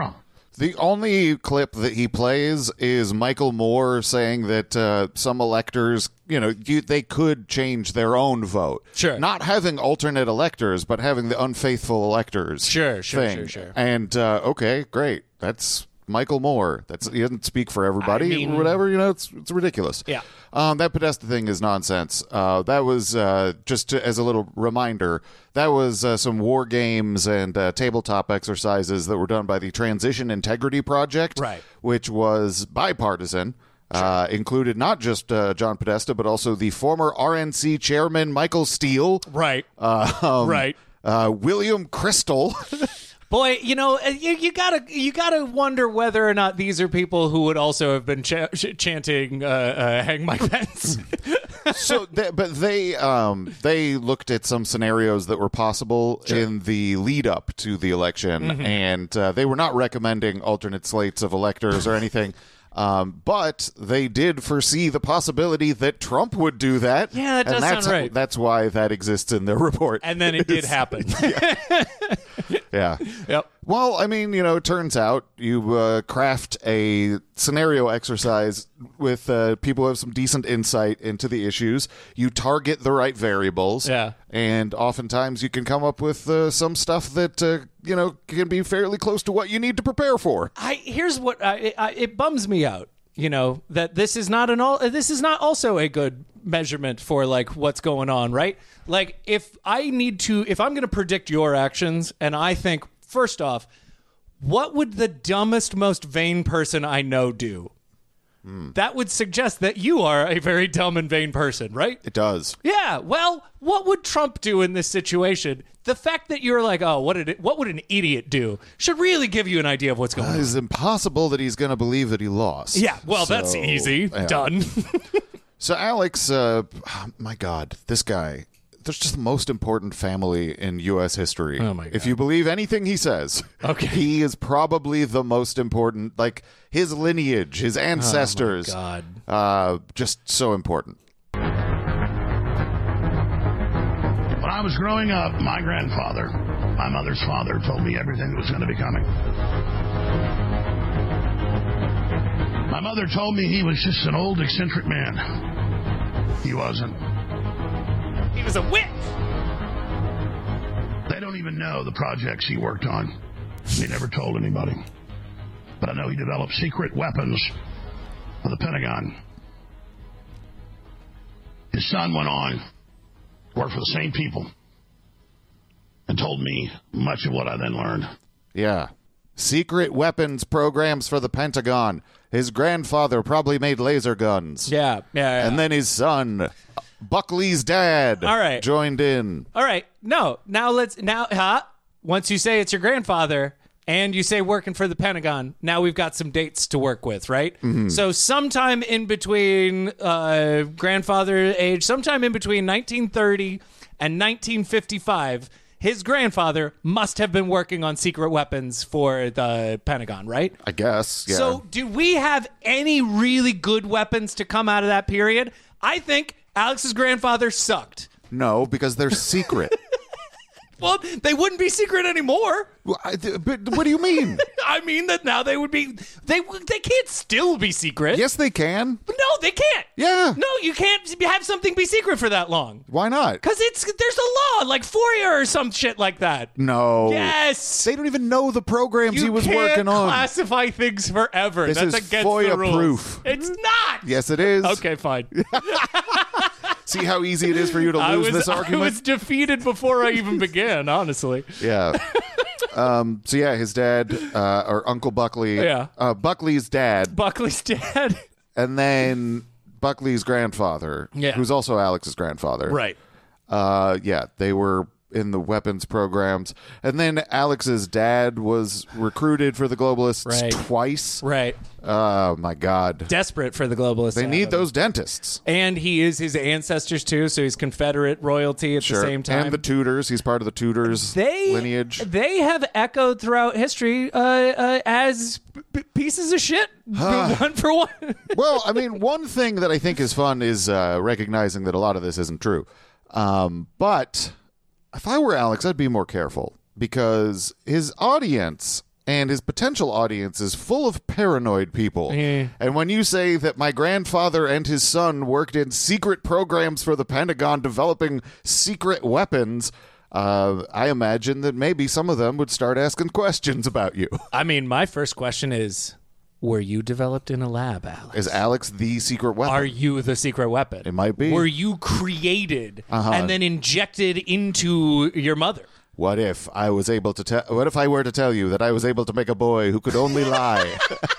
The only clip that he plays is Michael Moore saying that uh, some electors, you know, you, they could change their own vote. Sure. Not having alternate electors, but having the unfaithful electors. Sure, sure, thing. sure, sure. And, uh, okay, great. That's Michael Moore. That's He doesn't speak for everybody I mean, or whatever. You know, it's, it's ridiculous. Yeah. Um, that Podesta thing is nonsense. Uh, that was, uh, just to, as a little reminder, that was uh, some war games and uh, tabletop exercises that were done by the Transition Integrity Project, Right. which was bipartisan. Sure. Uh, included not just uh, John Podesta, but also the former R N C chairman, Michael Steele. Right. Uh, um, right. Uh, William Crystal. Boy, you know, you, you gotta you gotta wonder whether or not these are people who would also have been ch- ch- chanting uh, uh, "Hang Mike Pence." so, they, but they um, they looked at some scenarios that were possible Sure. in the lead up to the election, Mm-hmm. and uh, they were not recommending alternate slates of electors or anything. Um, but they did foresee the possibility that Trump would do that. Yeah, that and does that's sound right. That's why that exists in their report. And then it did happen. Yeah. Yep. Well, I mean, you know, it turns out you uh, craft a scenario exercise with uh, people who have some decent insight into the issues. You target the right variables. Yeah. And oftentimes you can come up with uh, some stuff that, uh, you know, can be fairly close to what you need to prepare for. I here's what I, it, I, it bums me out. You know that this is not an all. This is not also a good measurement for like what's going on, right? Like if I need to, if I'm going to predict your actions, and I think first off, what would the dumbest, most vain person I know do? Mm. That would suggest that you are a very dumb and vain person, right? It does. Yeah. Well, what would Trump do in this situation? The fact that you're like, oh, what did it, what would an idiot do should really give you an idea of what's going Uh, on. it's impossible that he's going to believe that he lost. Yeah. Well, So, that's easy. yeah. Done. So Alex, uh, oh my God, this guy, there's just the most important family in U S history. Oh, my God. If you believe anything he says, Okay. he is probably the most important, like his lineage, his ancestors. Oh, my God. Uh, just so important. When I was growing up, my grandfather, my mother's father, told me everything that was going to be coming. My mother told me he was just an old, eccentric man. He wasn't. He was a wit. They don't even know the projects he worked on. He never told anybody. But I know he developed secret weapons for the Pentagon. His son went on, worked for the same people, and told me much of what I then learned. Yeah. Secret weapons programs for the Pentagon. His grandfather probably made laser guns. Yeah, yeah, yeah. And then his son, Buckley's dad, All right. joined in. All right. No, now let's now huh? Once you say it's your grandfather and you say working for the Pentagon, now we've got some dates to work with, right? Mm-hmm. So sometime in between uh, grandfather age, sometime in between nineteen thirty and nineteen fifty-five, his grandfather must have been working on secret weapons for the Pentagon, right? I guess. Yeah. So, do we have any really good weapons to come out of that period? I think Alex's grandfather sucked. No, because they're secret. Well, they wouldn't be secret anymore. Well, I- th- but what do you mean? I mean that now they would be. They they can't still be secret. Yes, they can. No, they can't. Yeah. No, you can't have something be secret for that long. Why not? Because it's there's a law like FOIA or some shit like that. No. Yes. They don't even know the programs You he was can't working on. classify things forever. This That's is against FOIA the rules. proof. It's not. Yes, it is. Okay, fine. See how easy it is for you to lose I was this I argument? was defeated before I even began. Honestly. Yeah. um, so, yeah, his dad, uh, or Uncle Buckley. Yeah. Uh, Buckley's dad. Buckley's dad. And then Buckley's grandfather. Yeah. Who's also Alex's grandfather. Right. Uh, yeah, they were in the weapons programs. And then Alex's dad was recruited for the globalists Right. twice. Right. Oh, my God. Desperate for the globalists. They need those dentists. And he is his ancestors too, so he's Confederate royalty at Sure. the same time. And the Tudors. He's part of the Tudors they lineage. They have echoed throughout history uh, uh, as p- pieces of shit, one for one. Well, I mean, one thing that I think is fun is uh, recognizing that a lot of this isn't true. Um, but if I were Alex, I'd be more careful because his audience and his potential audience is full of paranoid people. Yeah. And when you say that my grandfather and his son worked in secret programs for the Pentagon developing secret weapons, uh, I imagine that maybe some of them would start asking questions about you. I mean, my first question is, were you developed in a lab, Alex? Is Alex the secret weapon? Are you the secret weapon? It might be. Were you created Uh-huh. and then injected into your mother? What if I was able to tell? What if I were to tell you that I was able to make a boy who could only lie?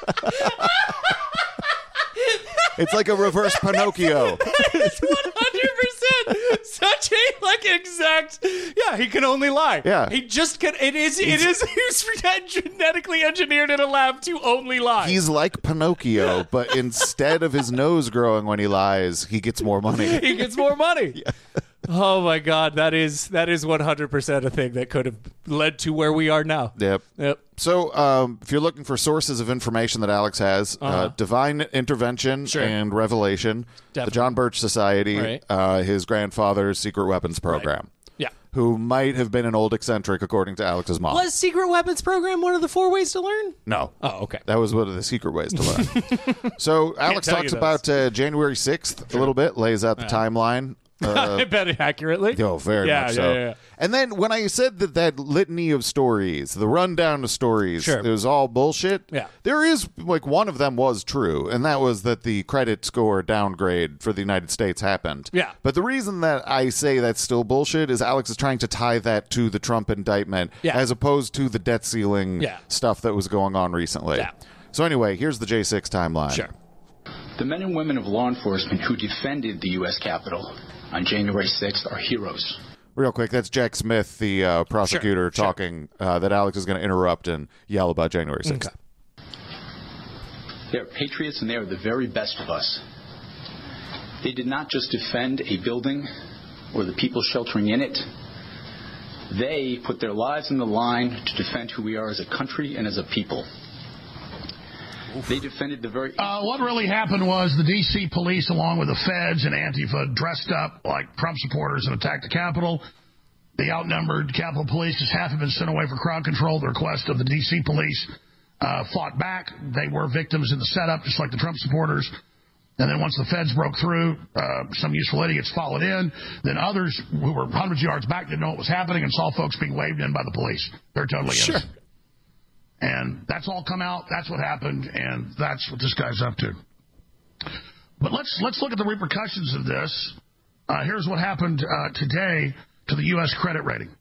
It's like a reverse Pinocchio. It's one hundred percent such a like exact. Yeah, he can only lie. Yeah. he just can. It is. It is. He's genetically engineered in a lab to only lie. He's like Pinocchio, but instead of his nose growing when he lies, he gets more money. He gets more money. Oh my God, that is that is one hundred percent a thing that could have led to where we are now. Yep. Yep. So, um, if you're looking for sources of information that Alex has, uh Uh-huh. Divine Intervention Sure. and Revelation, Definitely. the John Birch Society, Right. uh, his grandfather's secret weapons program, Yeah. who might have been an old eccentric, according to Alex's mom. Was secret weapons program one of the four ways to learn? No. Oh, okay. That was one of the secret ways to learn. So, Alex tell you talks those. about uh, January sixth a little bit, lays out the timeline. Uh, I bet it accurately. Oh, very yeah, much yeah, so. yeah, yeah. And then when I said that that litany of stories, the rundown of stories, Sure. it was all bullshit. Yeah. There is, like, one of them was true, and that was that the credit score downgrade for the United States happened. Yeah. But the reason that I say that's still bullshit is Alex is trying to tie that to the Trump indictment Yeah. as opposed to the debt ceiling Yeah. stuff that was going on recently. Yeah. So anyway, here's the J six timeline. Sure. The men and women of law enforcement who defended the U S Capitol on January sixth are heroes. Real quick, that's Jack Smith, the uh, prosecutor, Sure, sure. talking uh, that Alex is going to interrupt and yell about January sixth. Okay. They are patriots and they are the very best of us. They did not just defend a building or the people sheltering in it. They put their lives on the line to defend who we are as a country and as a people. They defended the very... Uh, what really happened was the D C police, along with the feds and Antifa, dressed up like Trump supporters and attacked the Capitol. The outnumbered Capitol Police, just half have been sent away for crowd control. The request of the D C police uh, fought back. They were victims in the setup, just like the Trump supporters. And then once the feds broke through, uh, some useful idiots followed in. Then others who were hundreds of yards back didn't know what was happening and saw folks being waved in by the police. They're totally Sure. innocent. And that's all come out. That's what happened, and that's what this guy's up to. But let's let's look at the repercussions of this. Uh, here's what happened uh, today to the U S credit rating.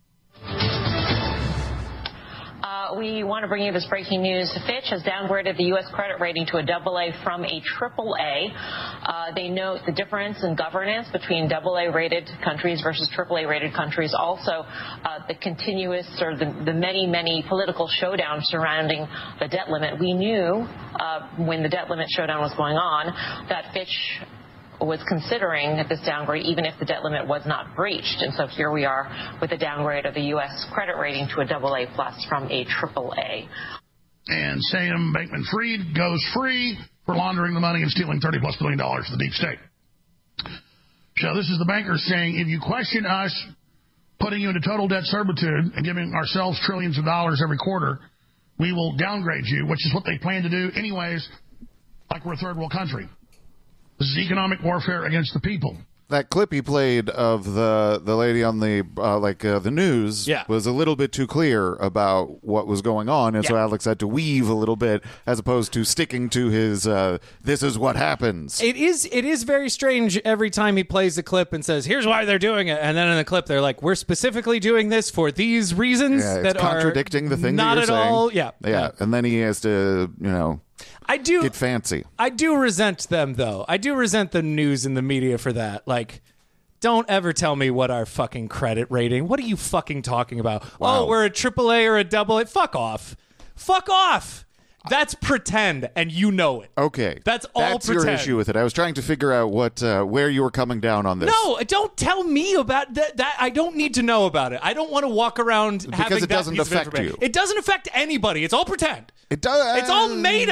Uh, we want to bring you this breaking news. Fitch has downgraded the U S credit rating to a double A from a triple A. Uh, they note the difference in governance between double A rated countries versus triple A rated countries. Also, uh, the continuous or the, the many, many political showdowns surrounding the debt limit. We knew uh, when the debt limit showdown was going on that Fitch was considering this downgrade even if the debt limit was not breached. And so here we are with a downgrade of the U S credit rating to a double A plus from a triple A. And Sam Bankman-Fried goes free for laundering the money and stealing thirty plus billion dollars from the deep state. So this is the bankers saying, if you question us putting you into total debt servitude and giving ourselves trillions of dollars every quarter, we will downgrade you, which is what they plan to do anyways, like we're a third world country. This is economic warfare against the people. That clip he played of the the lady on the uh, like uh, the news Yeah. was a little bit too clear about what was going on, and so Yeah. Alex had to weave a little bit as opposed to sticking to his uh, "this is what happens." It is it is very strange every time he plays a clip and says, "Here's why they're doing it," and then in the clip they're like, "We're specifically doing this for these reasons Yeah, it's that contradicting are the thing not that you're at saying. all." Yeah, yeah, and then he has to, you know, I do get fancy. I do resent them though. I do resent the news and the media for that. Like, don't ever tell me what our fucking credit rating. What are you fucking talking about? Wow. Oh, we're a triple A or a double A. Fuck off. Fuck off. That's pretend, and you know it. Okay, That's all That's your pretend. issue with it. I was trying to figure out what uh, where you were coming down on this. No, don't tell me about that. That I don't need to know about it. I don't want to walk around Because having it that doesn't piece of affect information. you. It doesn't affect anybody. It's all pretend. it does. It's all made up.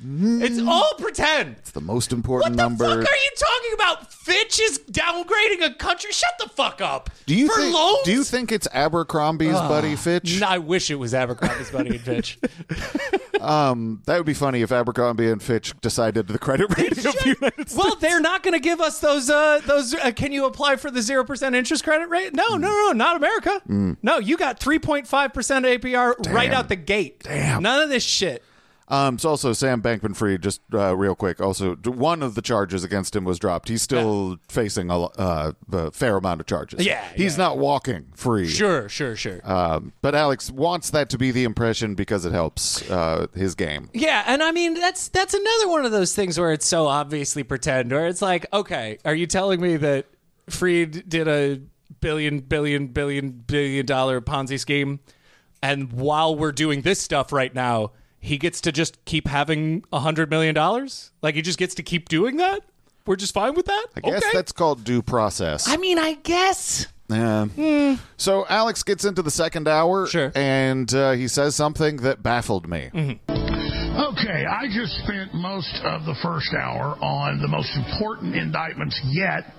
It's all pretend. It's the most important What the number. fuck are you talking about? Fitch is downgrading a country. Shut the fuck up. Do you For think? loans? Do you think it's Abercrombie's buddy Fitch? No, I wish it was Abercrombie's buddy and Fitch. Um, that would be funny if Abercrombie and Fitch decided the credit rating of the United States. Well, they're not going to give us those. Uh, those. Uh, can you apply for the zero percent interest credit rate? No, no, no, not America. Mm. No, you got three point five percent A P R Damn. right out the gate. Damn. None of this shit. Um, it's also Sam Bankman-Fried, just uh, real quick, also one of the charges against him was dropped. He's still yeah. facing a, uh, a fair amount of charges. Yeah. He's yeah. not walking free. Sure, sure, sure. Um, but Alex wants that to be the impression because it helps uh, his game. Yeah, and I mean, that's that's another one of those things where it's so obviously pretend, where it's like, okay, are you telling me that Fried did a billion, billion, billion, billion dollar Ponzi scheme, and while we're doing this stuff right now, he gets to just keep having a hundred million dollars? Like he just gets to keep doing that? We're just fine with that? I guess okay. that's called due process. I mean, I guess. Yeah. Mm. So Alex gets into the second hour, sure. and uh, he says something that baffled me. Mm-hmm. Okay, I just spent most of the first hour on the most important indictments yet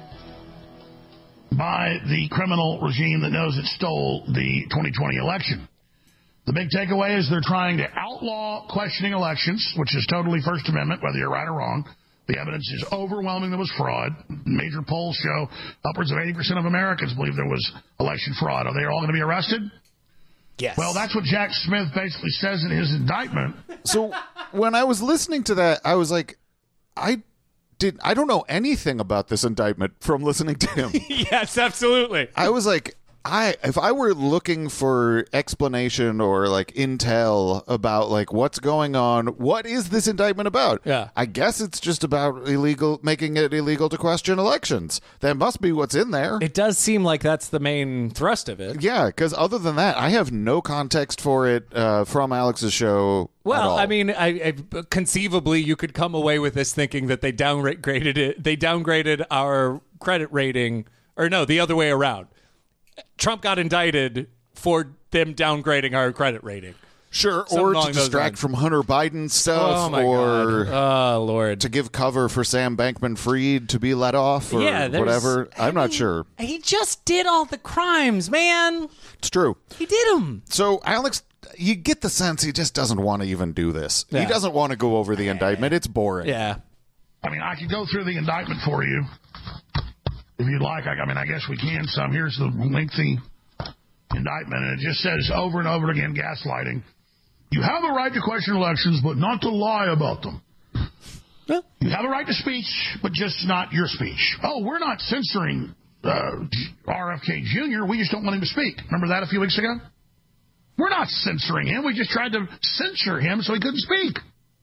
by the criminal regime that knows it stole the twenty twenty election. The big takeaway is they're trying to outlaw questioning elections, which is totally First Amendment, whether you're right or wrong. The evidence is overwhelming there was fraud. Major polls show upwards of eighty percent of Americans believe there was election fraud. Are they all going to be arrested? Yes. Well, that's what Jack Smith basically says in his indictment. So when I was listening to that, I was like, I did I don't know anything about this indictment from listening to him. Yes, absolutely. I was like, I if I were looking for explanation or like intel about like what's going on, what is this indictment about? Yeah. I guess it's just about illegal making it illegal to question elections. That must be what's in there. It does seem like that's the main thrust of it. Yeah, because other than that, I have no context for it uh, from Alex's show. Well, I I mean, I, I, conceivably, you could come away with this thinking that they downgraded it. They downgraded our credit rating, or no, the other way around. Trump got indicted for them downgrading our credit rating. Sure, Something or along to those distract lines. from Hunter Biden stuff, Oh, my or God. Oh, Lord. to give cover for Sam Bankman-Fried to be let off, or Yeah, there's- whatever. I'm I not mean, sure. He just did all the crimes, man. It's true. He did them. So, Alex, you get the sense he just doesn't want to even do this. Yeah. He doesn't want to go over the indictment. It's boring. Yeah. I mean, I could go through the indictment for you if you'd like. I, I mean, I guess we can some. Here's the lengthy indictment, and it just says over and over again, gaslighting. You have a right to question elections, but not to lie about them. Yeah. You have a right to speech, but just not your speech. Oh, we're not censoring uh, R F K Junior We just don't want him to speak. Remember that a few weeks ago? We're not censoring him. We just tried to censure him so he couldn't speak.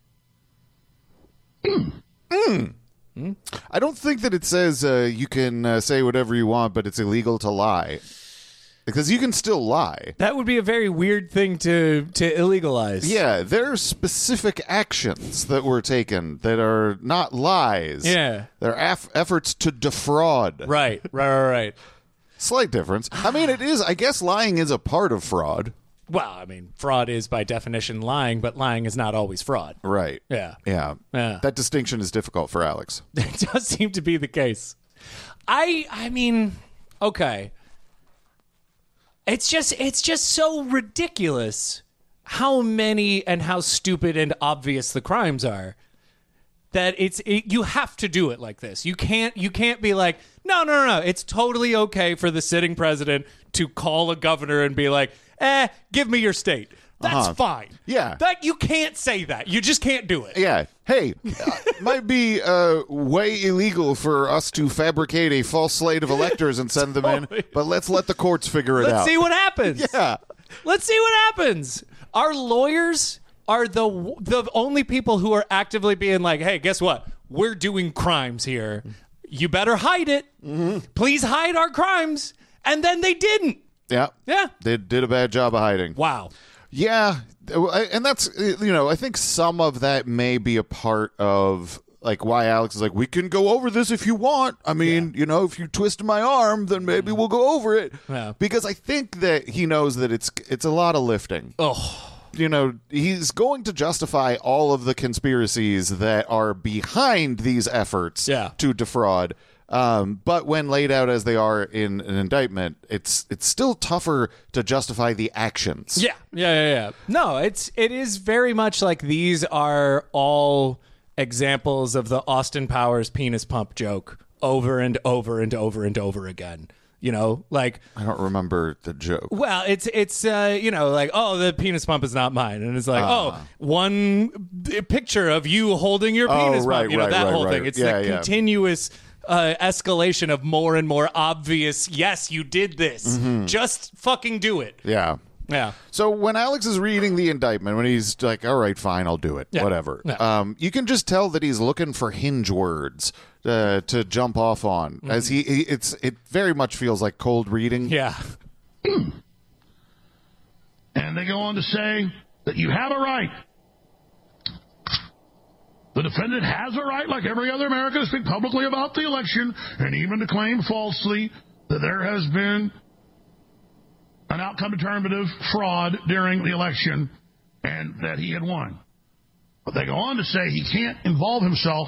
Hmm. Mm. Mm. I don't think that it says uh, you can uh, say whatever you want, but it's illegal to lie. Because you can still lie. That would be a very weird thing to to illegalize. Yeah, there are specific actions that were taken that are not lies. Yeah. They're af- efforts to defraud. Right, right, right, right. Slight difference. I mean, it is, I guess lying is a part of fraud. Well, I mean, fraud is by definition lying, but lying is not always fraud. Right. Yeah. Yeah. Yeah. That distinction is difficult for Alex. It does seem to be the case. I I mean, okay. It's just it's just so ridiculous how many and how stupid and obvious the crimes are that it's it, you have to do it like this. You can't you can't be like, no, no, no, no. It's totally okay for the sitting president to call a governor and be like, eh, give me your state. That's Uh-huh. fine. Yeah. That you can't say that. You just can't do it. Yeah. Hey, uh, might be uh, way illegal for us to fabricate a false slate of electors and send them in, but let's let the courts figure it Let's out. see what happens. Yeah. Let's see what happens. Our lawyers are the the only people who are actively being like, hey, guess what? We're doing crimes here. You better hide it. Mm-hmm. Please hide our crimes. And then they didn't. Yeah. Yeah. They did a bad job of hiding. Wow. Yeah. And that's, you know, I think some of that may be a part of like why Alex is like, we can go over this if you want. I mean, yeah. you know, if you twist my arm, then maybe we'll go over it. Yeah. Because I think that he knows that it's it's a lot of lifting. Oh. you know, he's going to justify all of the conspiracies that are behind these efforts Yeah. to defraud. Um, but when laid out as they are in an indictment, it's it's still tougher to justify the actions. Yeah, yeah, yeah, yeah. No, it's it is very much like these are all examples of the Austin Powers penis pump joke over and over and over and over again. You know, like I don't remember the joke. Well, it's it's uh, you know, like, oh, the penis pump is not mine, and it's like, Uh. oh, one b- picture of you holding your Oh, penis right, pump. You know, right, that right, whole right. thing. It's Yeah, the yeah. continuous uh, escalation of more and more obvious. Yes, you did this. Mhm. Just fucking do it. Yeah. Yeah. So when Alex is reading the indictment, when he's like, all right, fine, I'll do it, Yeah. whatever, Yeah. um, you can just tell that he's looking for hinge words uh, to jump off on. Mm-hmm. As he, he, it's it very much feels like cold reading. Yeah. And they go on to say that you have a right. The defendant has a right, like every other American, to speak publicly about the election and even to claim falsely that there has been an outcome determinative fraud during the election and that he had won. But they go on to say he can't involve himself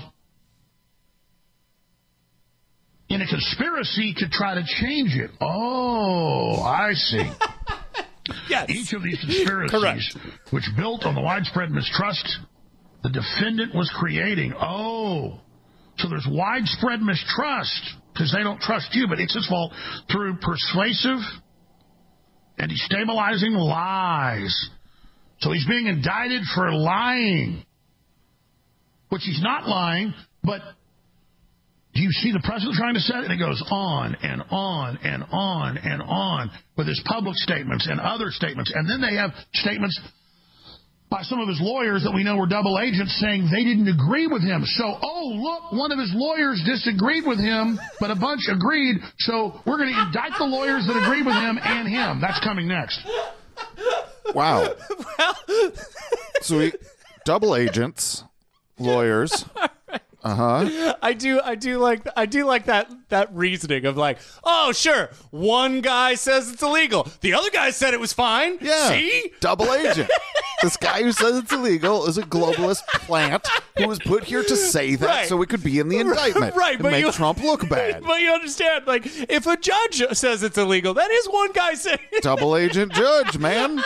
in a conspiracy to try to change it. Oh, I see. Yes. Each of these conspiracies, Correct. which built on the widespread mistrust the defendant was creating. Oh, so there's widespread mistrust because they don't trust you, but it's his fault through persuasive and destabilizing lies. So he's being indicted for lying, which he's not lying, but do you see the precedent trying to set it? And it goes on and on and on and on with his public statements and other statements. And then they have statements by some of his lawyers that we know were double agents saying they didn't agree with him. So, oh, look, one of his lawyers disagreed with him, but a bunch agreed. So we're going to indict the lawyers that agreed with him and him. That's coming next. Wow. So we, double agents, lawyers. Uh-huh. I do I do like I do like that that reasoning of like, oh sure, one guy says it's illegal. The other guy said it was fine. Yeah. See? Double agent. This guy who says it's illegal is a globalist plant who was put here to say that Right. so it could be in the indictment. Right, and but make you- Trump look bad. But you understand, like, if a judge says it's illegal, that is one guy saying Double agent judge, man.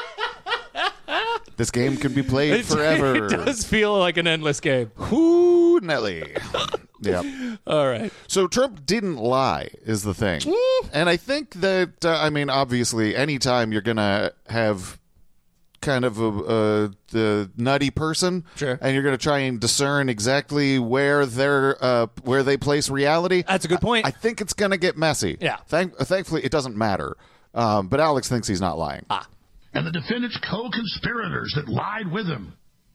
This game can be played It- forever. It does feel like an endless game. Whoo, Nelly. Yeah. All right. So Trump didn't lie is the thing. And I think that, uh, I mean, obviously, anytime you're going to have kind of a, a the nutty person, Sure. and you're going to try and discern exactly where they're uh, where they place reality. That's a good point. I, I think it's going to get messy. Yeah. Thank, thankfully, it doesn't matter. Um, but Alex thinks he's not lying. Ah. And the defendant's co-conspirators that lied with him.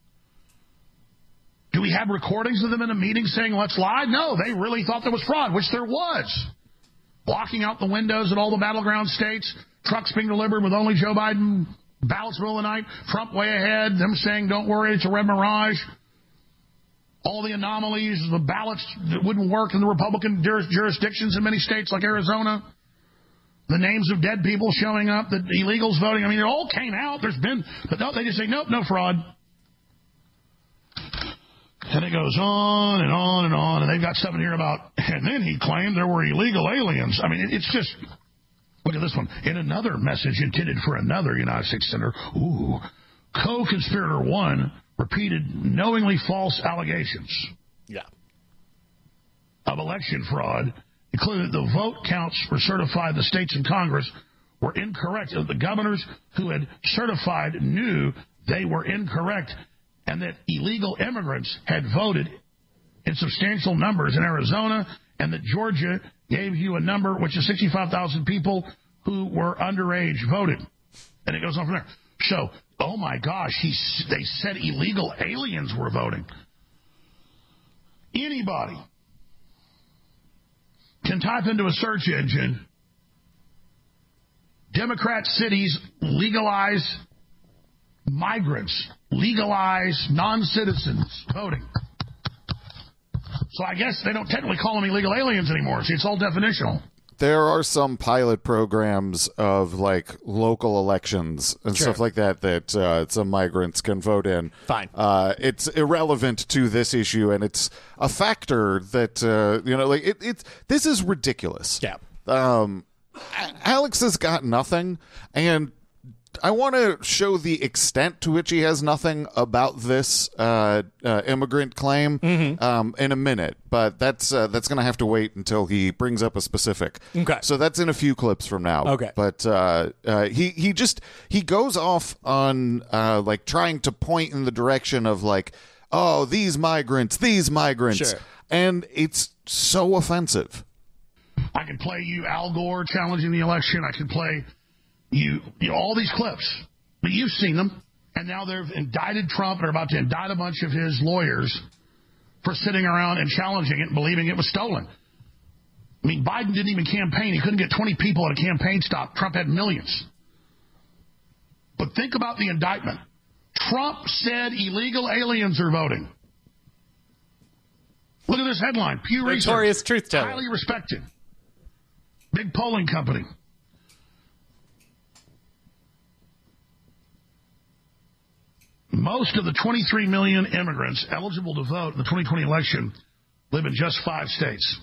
Do we have recordings of them in a meeting saying, let's lie? No, they really thought there was fraud, which there was. Blocking out the windows at all the battleground states, trucks being delivered with only Joe Biden ballots middle of the night, Trump way ahead, them saying, don't worry, it's a red mirage. All the anomalies, the ballots that wouldn't work in the Republican juris- jurisdictions in many states like Arizona. The names of dead people showing up, the illegals voting. I mean, it all came out. There's been, but no, they just say, nope, no fraud. And it goes on and on and on. And they've got something here about, and then he claimed there were illegal aliens. I mean, it, it's just, look at this one. In another message intended for another United States senator, ooh, co-conspirator one repeated knowingly false allegations Yeah. of election fraud, including the vote counts were certified the states in Congress were incorrect. The governors who had certified knew they were incorrect and that illegal immigrants had voted in substantial numbers in Arizona and that Georgia gave you a number, which is sixty-five thousand people who were underage voted. And it goes on from there. So, oh my gosh, he, they said illegal aliens were voting. Anybody can type into a search engine, Democrat cities legalize migrants, legalize non-citizens voting. So I guess they don't technically call them illegal aliens anymore. See, it's all definitional. There are some pilot programs of like local elections and Sure. stuff like that that uh, some migrants can vote in. Fine. Uh, it's irrelevant to this issue, and it's a factor that uh, you know, like it, it's this is ridiculous. Yeah. Um, Alex has got nothing, and I want to show the extent to which he has nothing about this uh, uh, immigrant claim Mm-hmm. um, in a minute, but that's uh, that's going to have to wait until he brings up a specific. Okay. So that's in a few clips from now. Okay. But uh, uh, he he just he goes off on uh, like trying to point in the direction of like, oh, these migrants, these migrants, Sure. and it's so offensive. I can play you Al Gore challenging the election. I can play you, you know, all these clips. But you've seen them. And now they've indicted Trump and are about to indict a bunch of his lawyers for sitting around and challenging it and believing it was stolen. I mean, Biden didn't even campaign. He couldn't get twenty people at a campaign stop. Trump had millions. But think about the indictment. Trump said illegal aliens are voting. Look at this headline. Pew Research. Notorious truth teller. Highly respected. Big polling company. Most of the twenty-three million immigrants eligible to vote in the twenty twenty election live in just five states.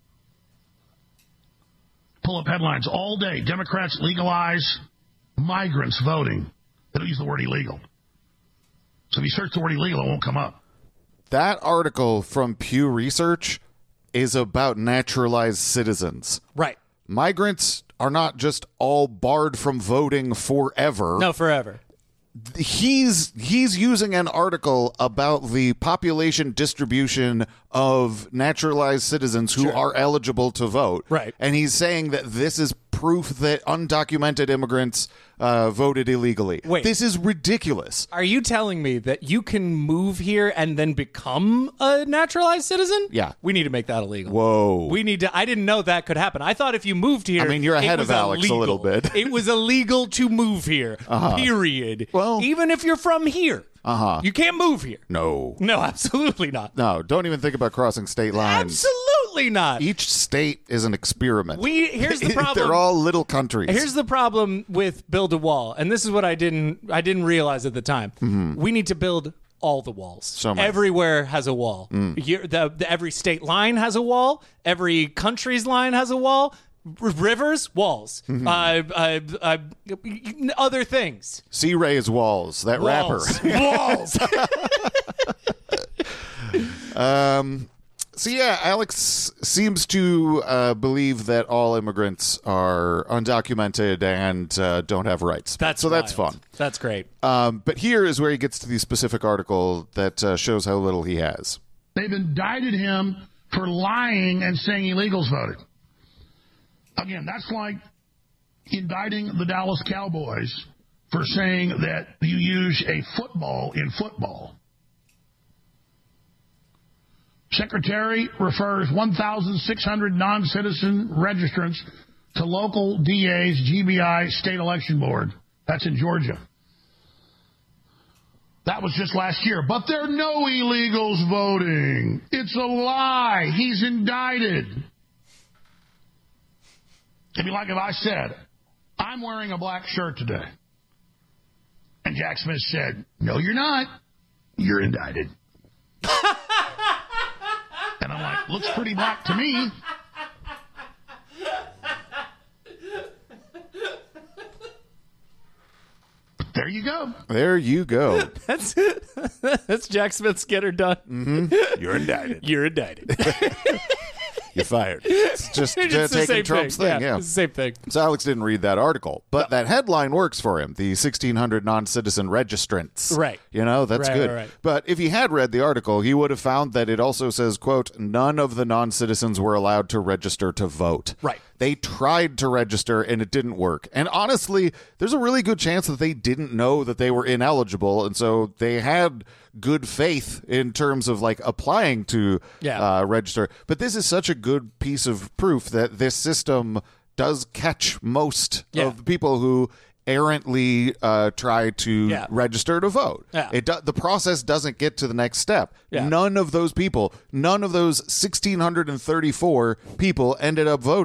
Pull up headlines all day. Democrats legalize migrants voting. They don't use the word illegal. So if you search the word illegal, it won't come up. That article from Pew Research is about naturalized citizens. Right. Migrants are not just all barred from voting forever. No, forever. He's he's using an article about the population distribution of naturalized citizens who Sure. are eligible to vote. Right. And he's saying that this is proof that undocumented immigrants uh, voted illegally. Wait. This is ridiculous. Are you telling me that you can move here and then become a naturalized citizen? Yeah. We need to make that illegal. Whoa. We need to. I didn't know that could happen. I thought if you moved here, I mean, you're ahead it was of Alex a illegal. little bit. It was illegal to move here. Uh-huh. Period. Well- even if you're from here, Uh-huh. you can't move here. No. No, absolutely not. No, don't even think about crossing state lines. Absolutely not. Each state is an experiment. We here's the problem. They're all little countries. Here's the problem with build a wall, and this is what I didn't I didn't realize at the time. Mm-hmm. We need to build all the walls. So many. Everywhere has a wall. Mm. Here- the, the, every state line has a wall. Every country's line has a wall. R- rivers, walls. Mm-hmm. Uh, uh, uh, other things. Sea Ray's Walls, that Walls. rapper. Walls. Um, so yeah, Alex seems to uh, believe that all immigrants are undocumented and uh, don't have rights. That's so that's wild. fun. That's great. Um, but here is where he gets to the specific article that uh, shows how little he has. They've indicted him for lying and saying illegals voted. Again, that's like indicting the Dallas Cowboys for saying that you use a football in football. Secretary refers one thousand six hundred non-citizen registrants to local D A's G B I State Election Board. That's in Georgia. That was just last year. But there are no illegals voting. It's a lie. He's indicted. It'd be like if I said, I'm wearing a black shirt today. And Jack Smith said, no, you're not. You're indicted. And I'm like, looks pretty black to me. There you go. There you go. That's that's Jack Smith's get her done. Mm-hmm. You're indicted. You're indicted. You're fired. It's just It's uh, the taking same Trump's thing. thing. Yeah, Yeah. it's the same thing. So Alex didn't read that article, but that headline works for him. The sixteen hundred non-citizen registrants. Right. You know, that's Right, good. right, right. But if he had read the article, he would have found that it also says, quote, none of the non-citizens were allowed to register to vote. Right. They tried to register and it didn't work. And honestly, there's a really good chance that they didn't know that they were ineligible. And so they had good faith in terms of like applying to Yeah. uh, register. But this is such a good piece of proof that this system does catch most Yeah. of the people who errantly uh, try to Yeah. register to vote. Yeah. It do- the process doesn't get to the next step. Yeah. None of those people, none of those one thousand six hundred thirty-four people ended up voting.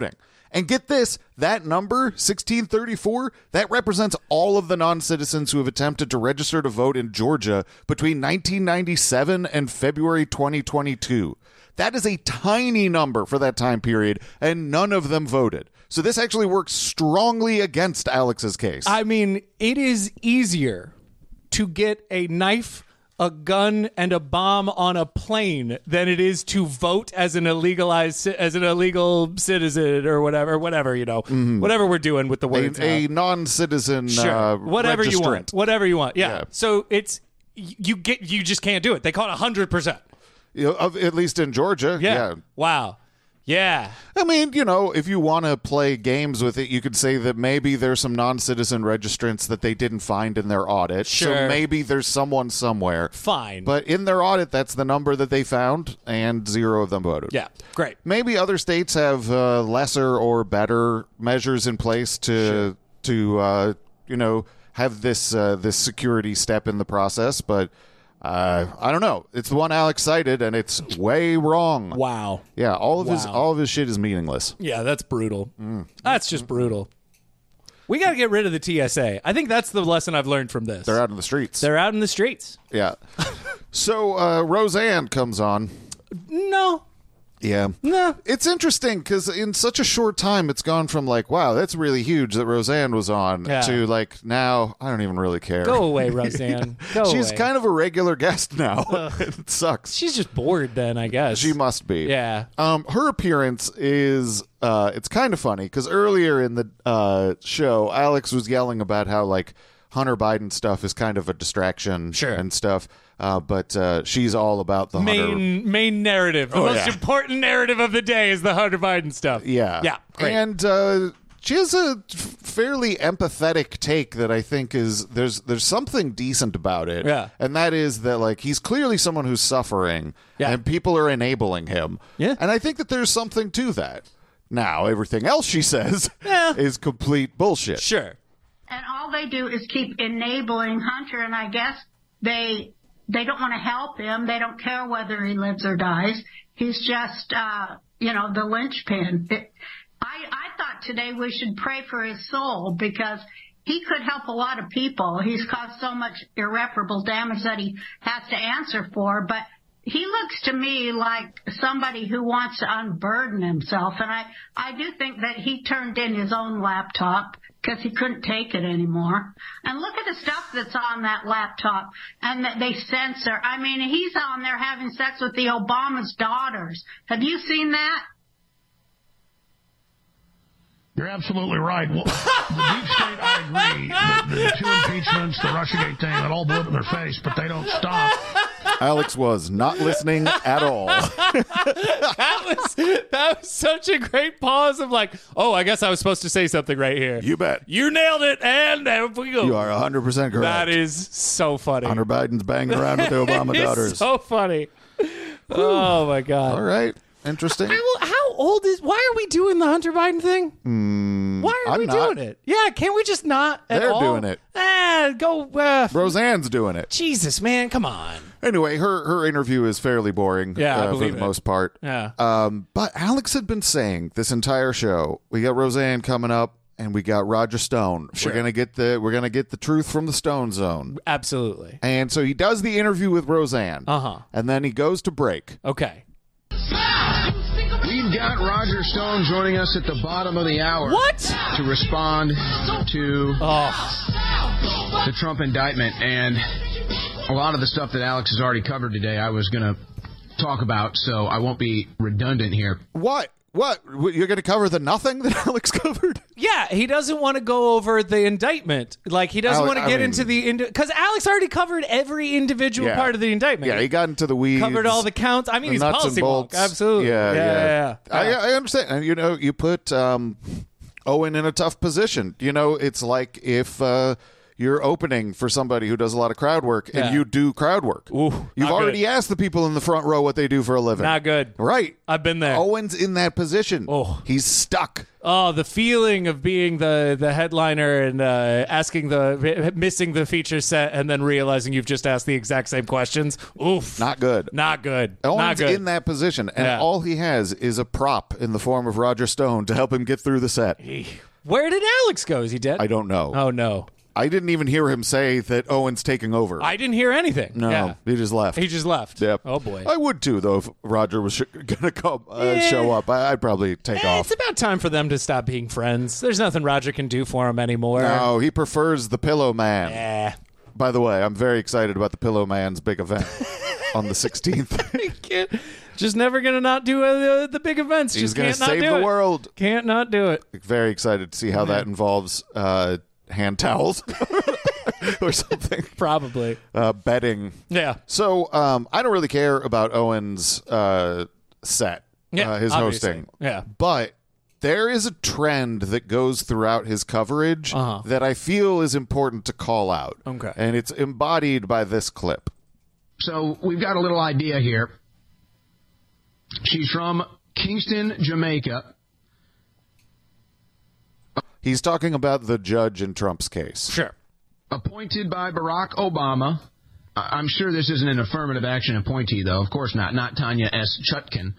And get this, that number, sixteen thirty-four, that represents all of the non-citizens who have attempted to register to vote in Georgia between nineteen ninety-seven and February twenty twenty-two. That is a tiny number for that time period, and none of them voted. So this actually works strongly against Alex's case. I mean, it is easier to get a knife, a gun, and a bomb on a plane than it is to vote as an illegalized as an illegal citizen or whatever, whatever you know, mm-hmm. whatever we're doing with the words. A, a non-citizen, sure. uh, whatever registrant. you want, whatever you want. Yeah. yeah. So it's you get you just can't do it. They call it a hundred percent. You know, of, at least in Georgia. Yeah. yeah. Wow. Yeah. I mean, you know, if you want to play games with it, you could say that maybe there's some non-citizen registrants that they didn't find in their audit. Sure. So maybe there's someone somewhere. Fine. But in their audit, that's the number that they found, and zero of them voted. Yeah. Great. Maybe other states have uh, lesser or better measures in place to Sure. to uh, you know have this uh, this security step in the process, but. Uh, I don't know. It's the one Alex cited, and it's way wrong. Wow. Yeah, all of his Wow. all of his shit is meaningless. Yeah, that's brutal. Mm. That's just brutal. We got to get rid of the T S A. I think that's the lesson I've learned from this. They're out in the streets. They're out in the streets. Yeah. So uh, Roseanne comes on. No. Yeah. No. It's interesting because in such a short time, it's gone from like, wow, that's really huge that Roseanne was on Yeah. to like, now I don't even really care. Go away, Roseanne. Go She's away. kind of a regular guest now. It sucks. She's just bored then, I guess. She must be. Yeah. Um, her appearance is, uh, it's kind of funny because earlier in the uh, show, Alex was yelling about how like Hunter Biden stuff is kind of a distraction Sure. and stuff. Uh, but uh, she's all about the Hunter. main main narrative. The Oh, most yeah. important narrative of the day is the Hunter Biden stuff. Yeah. Yeah. Great. And uh, she has a f- fairly empathetic take that I think is there's there's something decent about it. Yeah. And that is that like he's clearly someone who's suffering Yeah. and people are enabling him. Yeah. And I think that there's something to that. Now, everything else she says Yeah. is complete bullshit. Sure. And all they do is keep enabling Hunter, and I guess they they don't want to help him. They don't care whether he lives or dies. He's just, uh, you know, the linchpin. It, I, I thought today we should pray for his soul because he could help a lot of people. He's caused so much irreparable damage that he has to answer for, but he looks to me like somebody who wants to unburden himself, and I, I do think that he turned in his own laptop because he couldn't take it anymore. And look at the stuff that's on that laptop and that they censor. I mean, he's on there having sex with the Obama's daughters. Have you seen that? You're absolutely right. Well, the deep state, I agree. The, the two impeachments, the Russiagate thing, that all blew up in their face, but they don't stop. Alex was not listening at all. that was that was such a great pause of like, oh, I guess I was supposed to say something right here. You bet. You nailed it, and there we go. You are one hundred percent correct. That is so funny. Hunter Biden's banging around with the Obama It's daughters. so funny. Oh, my God. All right. Interesting. How, how old is... Why are we doing the Hunter Biden thing? Mm, Why are I'm we not. doing it? Yeah, can't we just not at They're all? doing it. Ah, go... Uh, Roseanne's doing it. Jesus, man, come on. Anyway, her her interview is fairly boring Yeah, I uh, for believe the it. most part. Yeah. Um, but Alex had been saying this entire show, we got Roseanne coming up and we got Roger Stone. Sure. We're gonna get the we're gonna get the truth from the Stone Zone. Absolutely. And so he does the interview with Roseanne. Uh-huh. And then he goes to break. Okay. We've got Roger Stone joining us at the bottom of the hour. What? To respond to oh. the Trump indictment. And a lot of the stuff that Alex has already covered today, I was going to talk about, so I won't be redundant here. What? What? You're going to cover the nothing that Alex covered? Yeah, he doesn't want to go over the indictment. Like, he doesn't Ale- want to I get mean- into the... Because Alex already covered every individual Yeah. part of the indictment. Yeah, he got into the weeds. Covered all the counts. I mean, the he's nuts and policy bolts. wonk. Absolutely. Yeah, Yeah, yeah. yeah, yeah. I, I understand. And, you know, you put um, Owen in a tough position. You know, it's like if uh, you're opening for somebody who does a lot of crowd work, and Yeah. you do crowd work. Ooh, You've not already good. asked the people in the front row what they do for a living. Not good. Right. I've been there. Owen's in that position. Oh. He's stuck. Oh, the feeling of being the, the headliner and uh, asking the missing the feature set and then realizing you've just asked the exact same questions. Oof. Not good. Not good. Owen's Not good. in that position, and Yeah. all he has is a prop in the form of Roger Stone to help him get through the set. Where did Alex go? Is he dead? I don't know. Oh, no. I didn't even hear him say that Owen's taking over. I didn't hear anything. no, Yeah. he just left. He just left. Yep. Oh, boy. I would too, though, if Roger was sh- going to come uh, Yeah. show up. I- I'd probably take Eh, off. it's about time for them to stop being friends. There's nothing Roger can do for him anymore. No, he prefers the Pillow Man. Eh. By the way, I'm very excited about the Pillow Man's big event on the sixteenth. Can't- Just never going to not do uh, the, the big events. He's Just going to can't not save do the it. world. Can't not do it. Very excited to see how that involves uh, hand towels or something. Probably. Uh, bedding. Yeah. So um, I don't really care about Owen's uh, set, Yeah, uh, his obviously. hosting. Yeah. But there is a trend that goes throughout his coverage Uh-huh. that I feel is important to call out. Okay. And it's embodied by this clip. So we've got a little idea here. She's from Kingston, Jamaica. He's talking about the judge in Trump's case. Sure. Appointed by Barack Obama. I- I'm sure this isn't an affirmative action appointee, though. Of course not. Not Tanya S. Chutkin.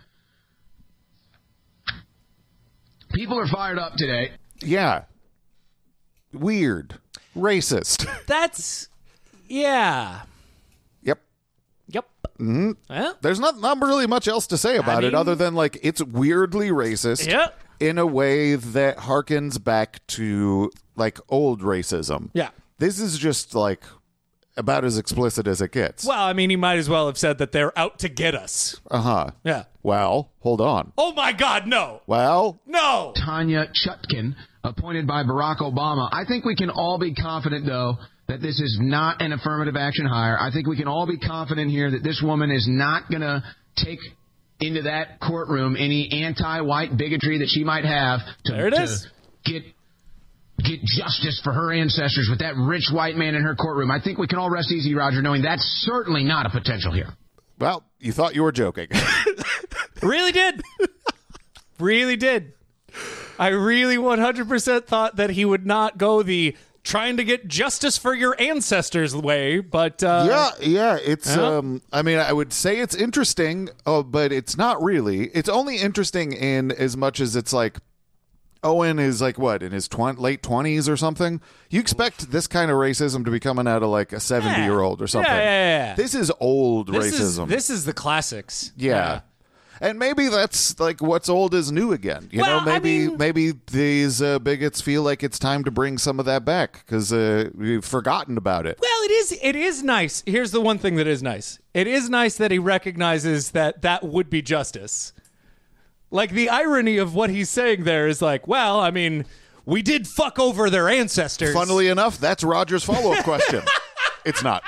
People are fired up today. Yeah. Weird. Racist. That's, yeah. Yep. Yep. hmm Well, There's not, not really much else to say about I it mean- other than, like, it's weirdly racist yeah. in a way that harkens back to, like, old racism. Yeah. This is just, like, about as explicit as it gets. Well, I mean, he might as well have said that they're out to get us. Uh-huh. Yeah. Well, hold on. Oh, my God, no. Well, No. Tanya Chutkin, appointed by Barack Obama. I think we can all be confident, though, that this is not an affirmative action hire. I think we can all be confident here that this woman is not going to take into that courtroom any anti-white bigotry that she might have to, There it to is. get get justice for her ancestors with that rich white man in her courtroom. I think we can all rest easy, Roger, knowing that's certainly not a potential here. well, you thought you were joking. Really did. Really did. I really one hundred percent thought that he would not go the trying to get justice for your ancestors way, but uh, yeah, yeah. It's, Yeah. um, I mean, I would say it's interesting, uh, but it's not really. It's only interesting in as much as it's like, Owen is like, what, in his tw- late twenties or something? You expect this kind of racism to be coming out of like a seventy-year-old or something. Yeah, yeah, yeah. This is old this is racism. this is the classics. yeah. And maybe that's like what's old is new again. You Well, know, I maybe mean- maybe these uh, bigots feel like it's time to bring some of that back because uh, we've forgotten about it. Well, it is. It is nice. Here's the one thing that is nice. It is nice that he recognizes that that would be justice. Like the irony of what he's saying there is like, well, I mean, we did fuck over their ancestors. Funnily enough, that's Roger's follow-up question. It's not.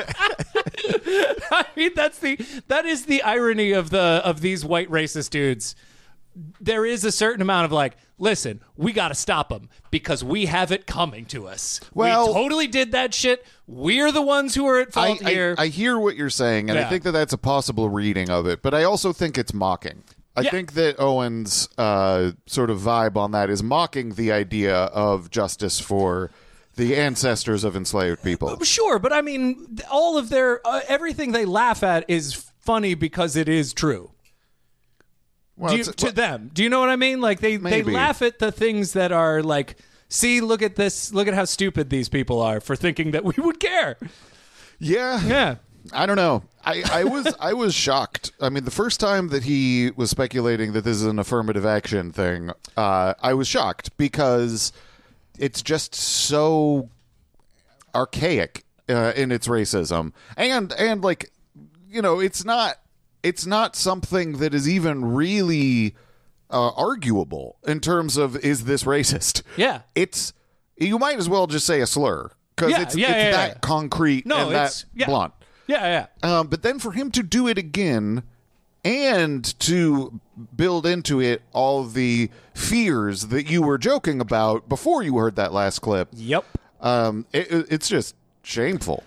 I mean, that's the that is the irony of the of these white racist dudes. There is a certain amount of like, listen, we got to stop them because we have it coming to us. Well- we totally did that shit. We're the ones who are at I, fault here. I, I hear what you're saying, and I Yeah. think that that's a possible reading of it, but I also think it's mocking. I Yeah. think that Owen's uh, sort of vibe on that is mocking the idea of justice for the ancestors of enslaved people. Sure, but I mean, th- all of their uh, everything they laugh at is funny because it is true. Well, Do you- it's- to well, them, do you know what I mean? Like they they Maybe. laugh at the things that are like, see, look at this, look at how stupid these people are for thinking that we would care. yeah. Yeah. I don't know. I, I was I was shocked. I mean, the first time that he was speculating that this is an affirmative action thing, uh, I was shocked because it's just so archaic uh, in its racism, and and like you know, it's not it's not something that is even really uh, arguable in terms of is this racist? Yeah. It's you might as well just say a slur because Yeah, it's, yeah, it's yeah, that yeah. concrete No, and it's- that yeah. blunt. Yeah, yeah. Um, but then for him to do it again and to build into it all the fears that you were joking about before you heard that last clip. Yep. Um, it, it- it's just shameful.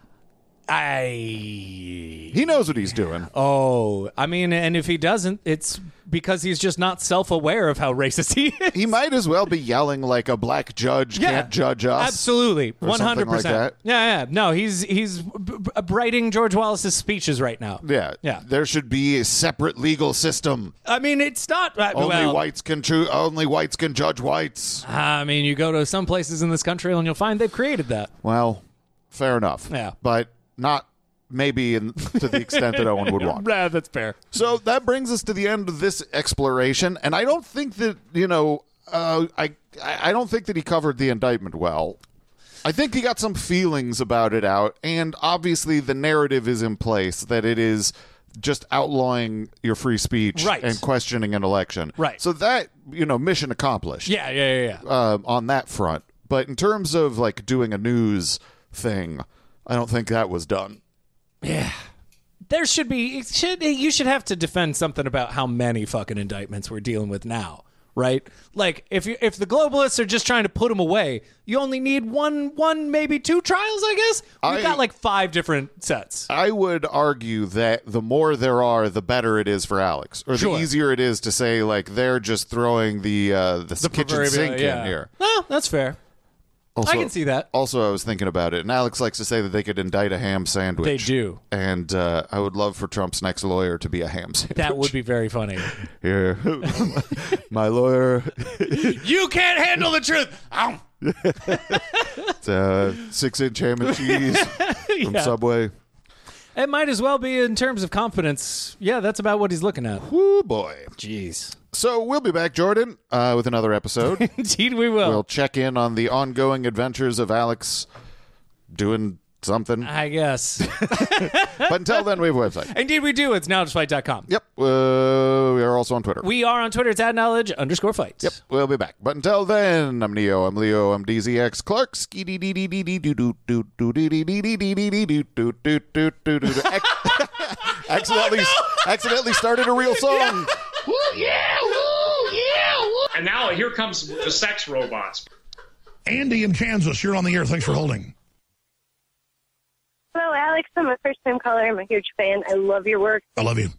I. He knows what he's doing. Oh, I mean, and if he doesn't, it's because he's just not self-aware of how racist he is. He might as well be yelling like a black judge Yeah, can't judge us. Absolutely, or one hundred something like percent. that. Yeah, yeah. No, he's he's b- b- writing George Wallace's speeches right now. Yeah, Yeah. There should be a separate legal system. I mean, it's not. Uh, Only well, whites can choo- Only whites can judge whites. I mean, you go to some places in this country and you'll find they've created that. Well, fair enough. Yeah. But not maybe in, to the extent that Owen would want. Yeah, that's fair. So that brings us to the end of this exploration, and I don't think that, you know, uh, I I don't think that he covered the indictment well. I think he got some feelings about it out, and obviously the narrative is in place that it is just outlawing your free speech Right. and questioning an election. Right. So that, you know, mission accomplished. Yeah, yeah, yeah, yeah. Um, on that front. But in terms of, like, doing a news thing, I don't think that was done. Yeah. There should be it should you should have to defend something about how many fucking indictments we're dealing with now, right? Like if you if the globalists are just trying to put them away, you only need one one maybe two trials, I guess. We've I- got like five different sets. I would argue that the more there are, the better it is for Alex, or Sure. the easier it is to say, like, they're just throwing the uh, the, kitchen proverbial- sink yeah. in here. No, that's fair. Also, I can see that. Also, I was thinking about it, and Alex likes to say that they could indict a ham sandwich. They do. And uh, I would love for Trump's next lawyer to be a ham sandwich. That would be very funny. Here, my lawyer. You can't handle the truth. Ow. It's a six-inch ham and cheese from Yeah. Subway. It might as well be in terms of confidence. Yeah, that's about what he's looking at. Woo, boy. Jeez. So we'll be back, Jordan, uh, with another episode. Indeed, we will. We'll check in on the ongoing adventures of Alex doing something. I guess. But until then, we have a website. Indeed, we do. It's now just fight dot com. Yep. Uh, we are also on Twitter. We are on Twitter. It's at knowledge underscore fights. Yep. We'll be back. But until then, I'm Neo. I'm Leo. I'm D Z X Clark. Ski dee dee dee dee dee doo doo doo doo dee dee dee dee dee dee dee doo doo doo doo doo doo doo. Accidentally, accidentally started a real song. Woo, yeah, woo, yeah, woo. And now here comes the sex robots. Andy in Kansas, you're on the air. Thanks for holding. Hello, Alex. I'm a first-time caller. I'm a huge fan. I love your work. I love you.